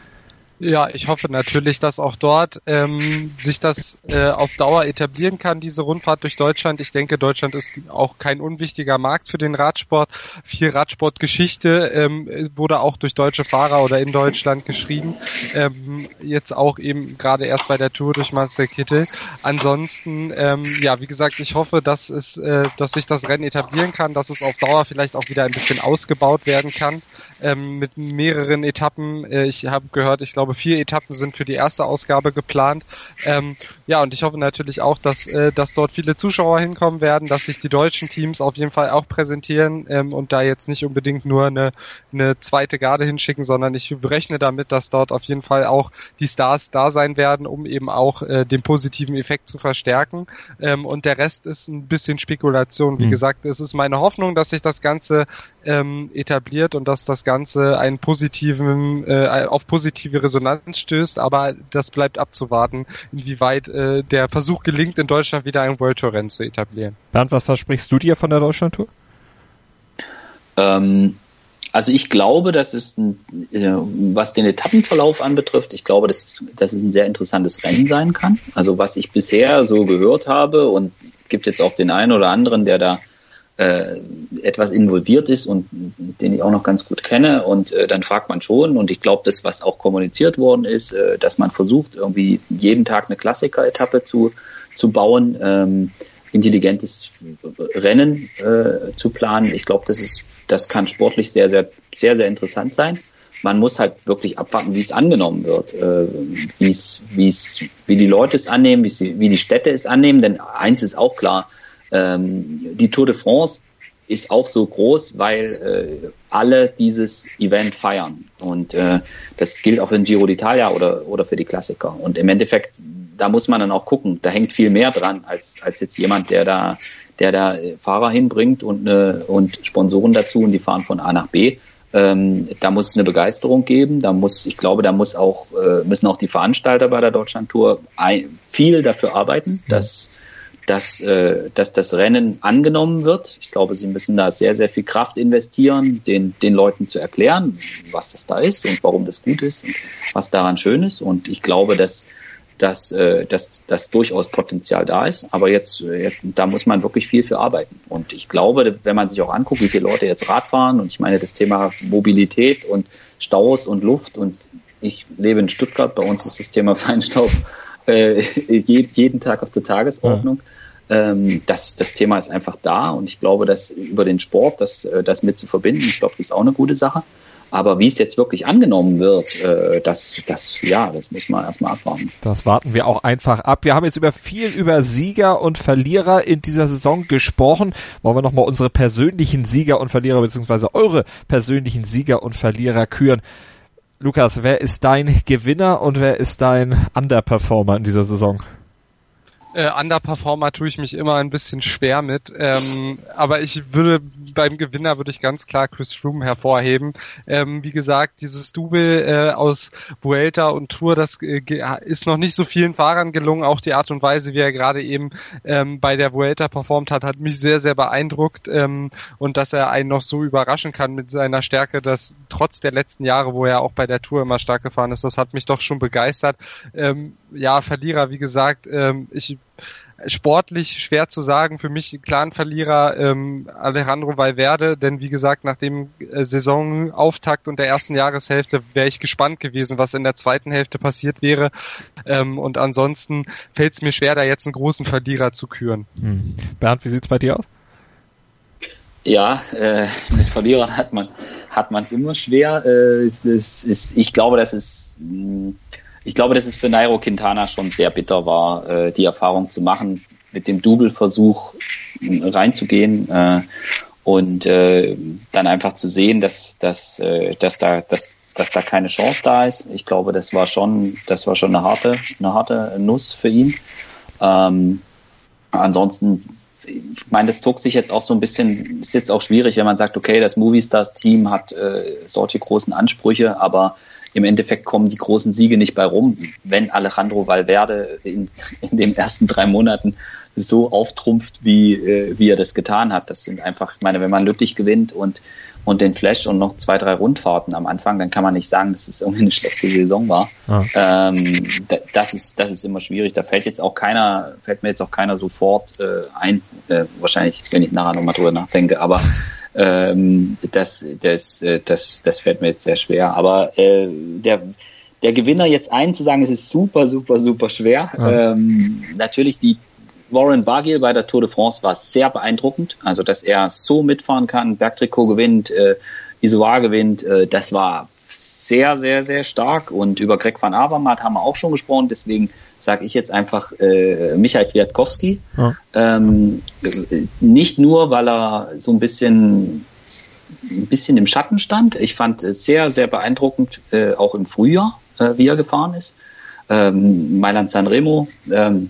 Ja, ich hoffe natürlich, dass auch dort ähm, sich das äh, auf Dauer etablieren kann, diese Rundfahrt durch Deutschland. Ich denke, Deutschland ist auch kein unwichtiger Markt für den Radsport. Viel Radsportgeschichte ähm, wurde auch durch deutsche Fahrer oder in Deutschland geschrieben. Ähm, jetzt auch eben gerade erst bei der Tour durch Marcel Kittel. Ansonsten, ähm, ja, wie gesagt, ich hoffe, dass es, äh, dass sich das Rennen etablieren kann, dass es auf Dauer vielleicht auch wieder ein bisschen ausgebaut werden kann ähm, mit mehreren Etappen. Äh, ich habe gehört, ich glaube glaube, vier Etappen sind für die erste Ausgabe geplant. Ähm, ja, und ich hoffe natürlich auch, dass, äh, dass dort viele Zuschauer hinkommen werden, dass sich die deutschen Teams auf jeden Fall auch präsentieren ähm, und da jetzt nicht unbedingt nur eine, eine zweite Garde hinschicken, sondern ich berechne damit, dass dort auf jeden Fall auch die Stars da sein werden, um eben auch äh, den positiven Effekt zu verstärken. Ähm, und der Rest ist ein bisschen Spekulation. Wie mhm. gesagt, es ist meine Hoffnung, dass sich das Ganze ähm, etabliert und dass das Ganze einen positiven, äh, auf positive Resonanz stößt, aber das bleibt abzuwarten, inwieweit äh, der Versuch gelingt, in Deutschland wieder ein World Tour Rennen zu etablieren. Bernd, was versprichst du dir von der Deutschland Tour? Ähm, also ich glaube, dass es, ein, was den Etappenverlauf anbetrifft, ich glaube, dass, dass es ein sehr interessantes Rennen sein kann. Also was ich bisher so gehört habe, und gibt jetzt auch den einen oder anderen, der da äh, etwas involviert ist und den ich auch noch ganz gut kenne, und äh, dann fragt man schon, und ich glaube, das, was auch kommuniziert worden ist, äh, dass man versucht, irgendwie jeden Tag eine Klassiker-Etappe zu, zu bauen, ähm, intelligentes Rennen äh, zu planen. Ich glaube, das ist, das kann sportlich sehr, sehr, sehr, sehr interessant sein. Man muss halt wirklich abwarten, wie es angenommen wird, äh, wie es, wie es, wie die Leute es annehmen, wie, sie, wie die Städte es annehmen. Denn eins ist auch klar: ähm, die Tour de France ist auch so groß, weil äh, alle dieses Event feiern. Und äh, das gilt auch für den Giro d'Italia oder oder für die Klassiker. Und im Endeffekt, da muss man dann auch gucken. Da hängt viel mehr dran als als jetzt jemand, der da der da Fahrer hinbringt und eine, und Sponsoren dazu, und die fahren von A nach B. Ähm, da muss es eine Begeisterung geben. Da muss, ich glaube, da muss auch äh, müssen auch die Veranstalter bei der Deutschlandtour ein, viel dafür arbeiten, dass dass, äh, dass das Rennen angenommen wird. Ich glaube, sie müssen da sehr, sehr viel Kraft investieren, den, den Leuten zu erklären, was das da ist und warum das gut ist und was daran schön ist. Und ich glaube, dass, dass, äh, dass, dass durchaus Potenzial da ist. Aber jetzt, jetzt, da muss man wirklich viel für arbeiten. Und ich glaube, wenn man sich auch anguckt, wie viele Leute jetzt Rad fahren, und ich meine, das Thema Mobilität und Staus und Luft, und ich lebe in Stuttgart, bei uns ist das Thema Feinstaub Äh, jeden Tag auf der Tagesordnung. Ja. Ähm, das, das Thema ist einfach da, und ich glaube, dass über den Sport das, das mit zu verbinden, ich glaube, das ist auch eine gute Sache. Aber wie es jetzt wirklich angenommen wird, äh, das, das, ja, das muss man erstmal abwarten. Das warten wir auch einfach ab. Wir haben jetzt über viel über Sieger und Verlierer in dieser Saison gesprochen. Wollen wir nochmal unsere persönlichen Sieger und Verlierer, beziehungsweise eure persönlichen Sieger und Verlierer küren. Lukas, wer ist dein Gewinner und wer ist dein Underperformer in dieser Saison? Äh, Underperformer tue ich mich immer ein bisschen schwer mit, ähm, aber ich würde beim Gewinner würde ich ganz klar Chris Froome hervorheben. Ähm, wie gesagt, dieses Double äh, aus Vuelta und Tour, das äh, ist noch nicht so vielen Fahrern gelungen. Auch die Art und Weise, wie er gerade eben ähm, bei der Vuelta performt hat, hat mich sehr, sehr beeindruckt, ähm, und dass er einen noch so überraschen kann mit seiner Stärke, dass trotz der letzten Jahre, wo er auch bei der Tour immer stark gefahren ist, das hat mich doch schon begeistert. Ähm, ja, Verlierer, wie gesagt, ähm, ich sportlich schwer zu sagen, für mich klar ein Verlierer ähm, Alejandro Valverde, denn wie gesagt, nach dem äh, Saisonauftakt und der ersten Jahreshälfte wäre ich gespannt gewesen, was in der zweiten Hälfte passiert wäre, ähm, und ansonsten fällt es mir schwer, da jetzt einen großen Verlierer zu küren. Hm. Bernd, wie sieht's bei dir aus? Ja, äh, mit Verlierern hat man hat man es immer schwer. Äh, das ist, ich glaube, das ist mh, Ich glaube, dass es für Nairo Quintana schon sehr bitter war, äh, die Erfahrung zu machen, mit dem Double-Versuch äh, reinzugehen äh, und äh, dann einfach zu sehen, dass, dass, äh, dass, da, dass, dass da keine Chance da ist. Ich glaube, das war schon, das war schon eine harte, eine harte Nuss für ihn. Ähm, ansonsten, ich meine, das zog sich jetzt auch so ein bisschen, ist jetzt auch schwierig, wenn man sagt, okay, das Movistar-Team hat äh, solche großen Ansprüche, aber im Endeffekt kommen die großen Siege nicht bei rum, wenn Alejandro Valverde in, in den ersten drei Monaten so auftrumpft, wie, äh, wie er das getan hat. Das sind einfach, ich meine, wenn man Lüttich gewinnt und, und den Flash und noch zwei, drei Rundfahrten am Anfang, dann kann man nicht sagen, dass es irgendwie eine schlechte Saison war. Ja. Ähm, das ist, das ist immer schwierig. Da fällt jetzt auch keiner, fällt mir jetzt auch keiner sofort äh, ein, äh, wahrscheinlich, wenn ich nachher nochmal drüber nachdenke, aber Ähm, das, das, das, das fällt mir jetzt sehr schwer. Aber äh, der, der Gewinner jetzt einen zu sagen, es ist super, super, super schwer. Ja. Ähm, natürlich die Warren Barguil bei der Tour de France war sehr beeindruckend. Also, dass er so mitfahren kann, Bergtrikot gewinnt, äh, Isoar gewinnt, äh, das war sehr, sehr, sehr stark. Und über Greg van Avermaet haben wir auch schon gesprochen. Deswegen sage ich jetzt einfach äh, Michael Kwiatkowski. Ja. Ähm, nicht nur, weil er so ein bisschen, ein bisschen im Schatten stand. Ich fand es sehr, sehr beeindruckend, äh, auch im Frühjahr, äh, wie er gefahren ist. Ähm, Mailand Sanremo, ähm,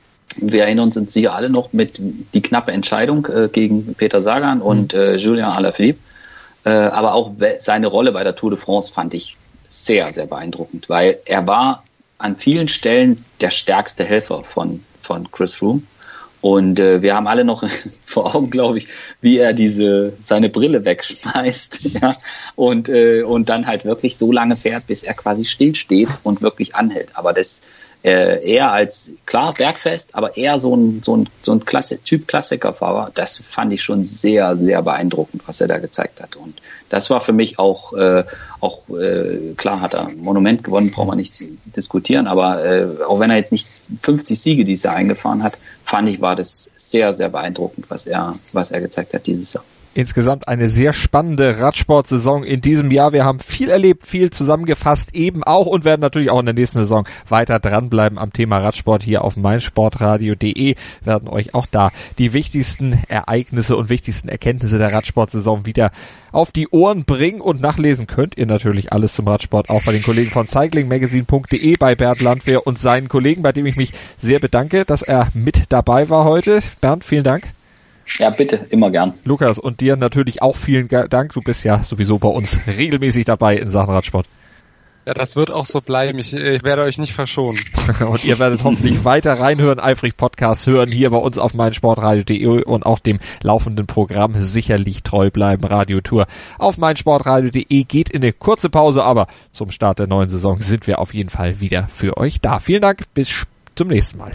wir erinnern uns sicher alle noch mit die knappe Entscheidung äh, gegen Peter Sagan und äh, Julien Alaphilippe. Äh, aber auch seine Rolle bei der Tour de France fand ich sehr, sehr beeindruckend, weil er war an vielen Stellen der stärkste Helfer von, von Chris Froome. Und äh, wir haben alle noch vor Augen, glaube ich, wie er diese seine Brille wegschmeißt, ja, und äh, und dann halt wirklich so lange fährt, bis er quasi stillsteht und wirklich anhält. Aber das äh, eher als klar bergfest, aber eher so ein so ein so ein Klasse, Typ Klassikerfahrer. Das fand ich schon sehr sehr beeindruckend, was er da gezeigt hat. Und das war für mich auch äh, auch äh, klar, hat er Monument gewonnen, brauchen wir nicht diskutieren. Aber äh, auch wenn er jetzt nicht fünfzig Siege dieses Jahr eingefahren hat, fand ich, war das sehr sehr beeindruckend, was er was er gezeigt hat dieses Jahr. Insgesamt eine sehr spannende Radsportsaison in diesem Jahr. Wir haben viel erlebt, viel zusammengefasst eben auch und werden natürlich auch in der nächsten Saison weiter dranbleiben am Thema Radsport hier auf meinsportradio punkt de. Werden euch auch da die wichtigsten Ereignisse und wichtigsten Erkenntnisse der Radsportsaison wieder auf die Ohren bringen, und nachlesen könnt ihr natürlich alles zum Radsport auch bei den Kollegen von cycling magazine punkt de, bei Bernd Landwehr und seinen Kollegen, bei dem ich mich sehr bedanke, dass er mit dabei war heute. Bernd, vielen Dank. Ja, bitte, immer gern. Lukas, und dir natürlich auch vielen Dank. Du bist ja sowieso bei uns regelmäßig dabei in Sachen Radsport. Ja, das wird auch so bleiben. Ich, ich werde euch nicht verschonen. Und ihr werdet hoffentlich weiter reinhören, eifrig Podcasts hören, hier bei uns auf meinsportradio punkt de und auch dem laufenden Programm sicherlich treu bleiben. Radiotour auf meinsportradio punkt de geht in eine kurze Pause, aber zum Start der neuen Saison sind wir auf jeden Fall wieder für euch da. Vielen Dank, bis zum nächsten Mal.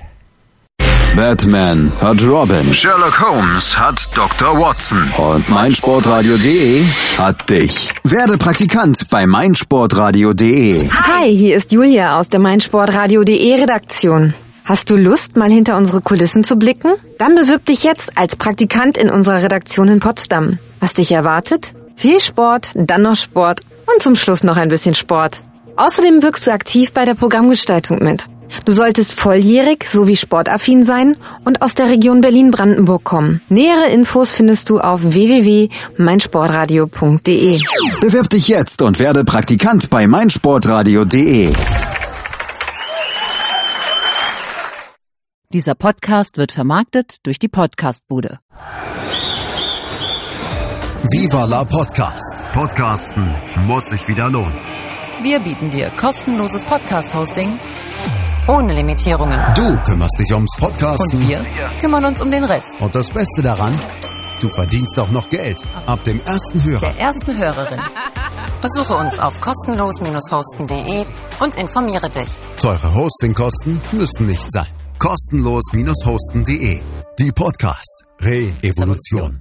Batman hat Robin, Sherlock Holmes hat Doktor Watson und meinsportradio punkt de hat dich. Werde Praktikant bei meinsportradio punkt de. Hi, hier ist Julia aus der meinsportradio punkt de Redaktion. Hast du Lust, mal hinter unsere Kulissen zu blicken? Dann bewirb dich jetzt als Praktikant in unserer Redaktion in Potsdam. Was dich erwartet? Viel Sport, dann noch Sport und zum Schluss noch ein bisschen Sport. Außerdem wirkst du aktiv bei der Programmgestaltung mit. Du solltest volljährig sowie sportaffin sein und aus der Region Berlin-Brandenburg kommen. Nähere Infos findest du auf w w w punkt meinsportradio punkt de. Bewirb dich jetzt und werde Praktikant bei meinsportradio punkt de. Dieser Podcast wird vermarktet durch die Podcastbude. Viva la Podcast. Podcasten muss sich wieder lohnen. Wir bieten dir kostenloses Podcast-Hosting ohne Limitierungen. Du kümmerst dich ums Podcasten. Und wir kümmern uns um den Rest. Und das Beste daran, du verdienst auch noch Geld. Ab dem ersten Hörer. Der ersten Hörerin. Besuche uns auf kostenlos hosten punkt de und informiere dich. Teure Hostingkosten müssen nicht sein. kostenlos hosten punkt de. Die Podcast Re-Evolution.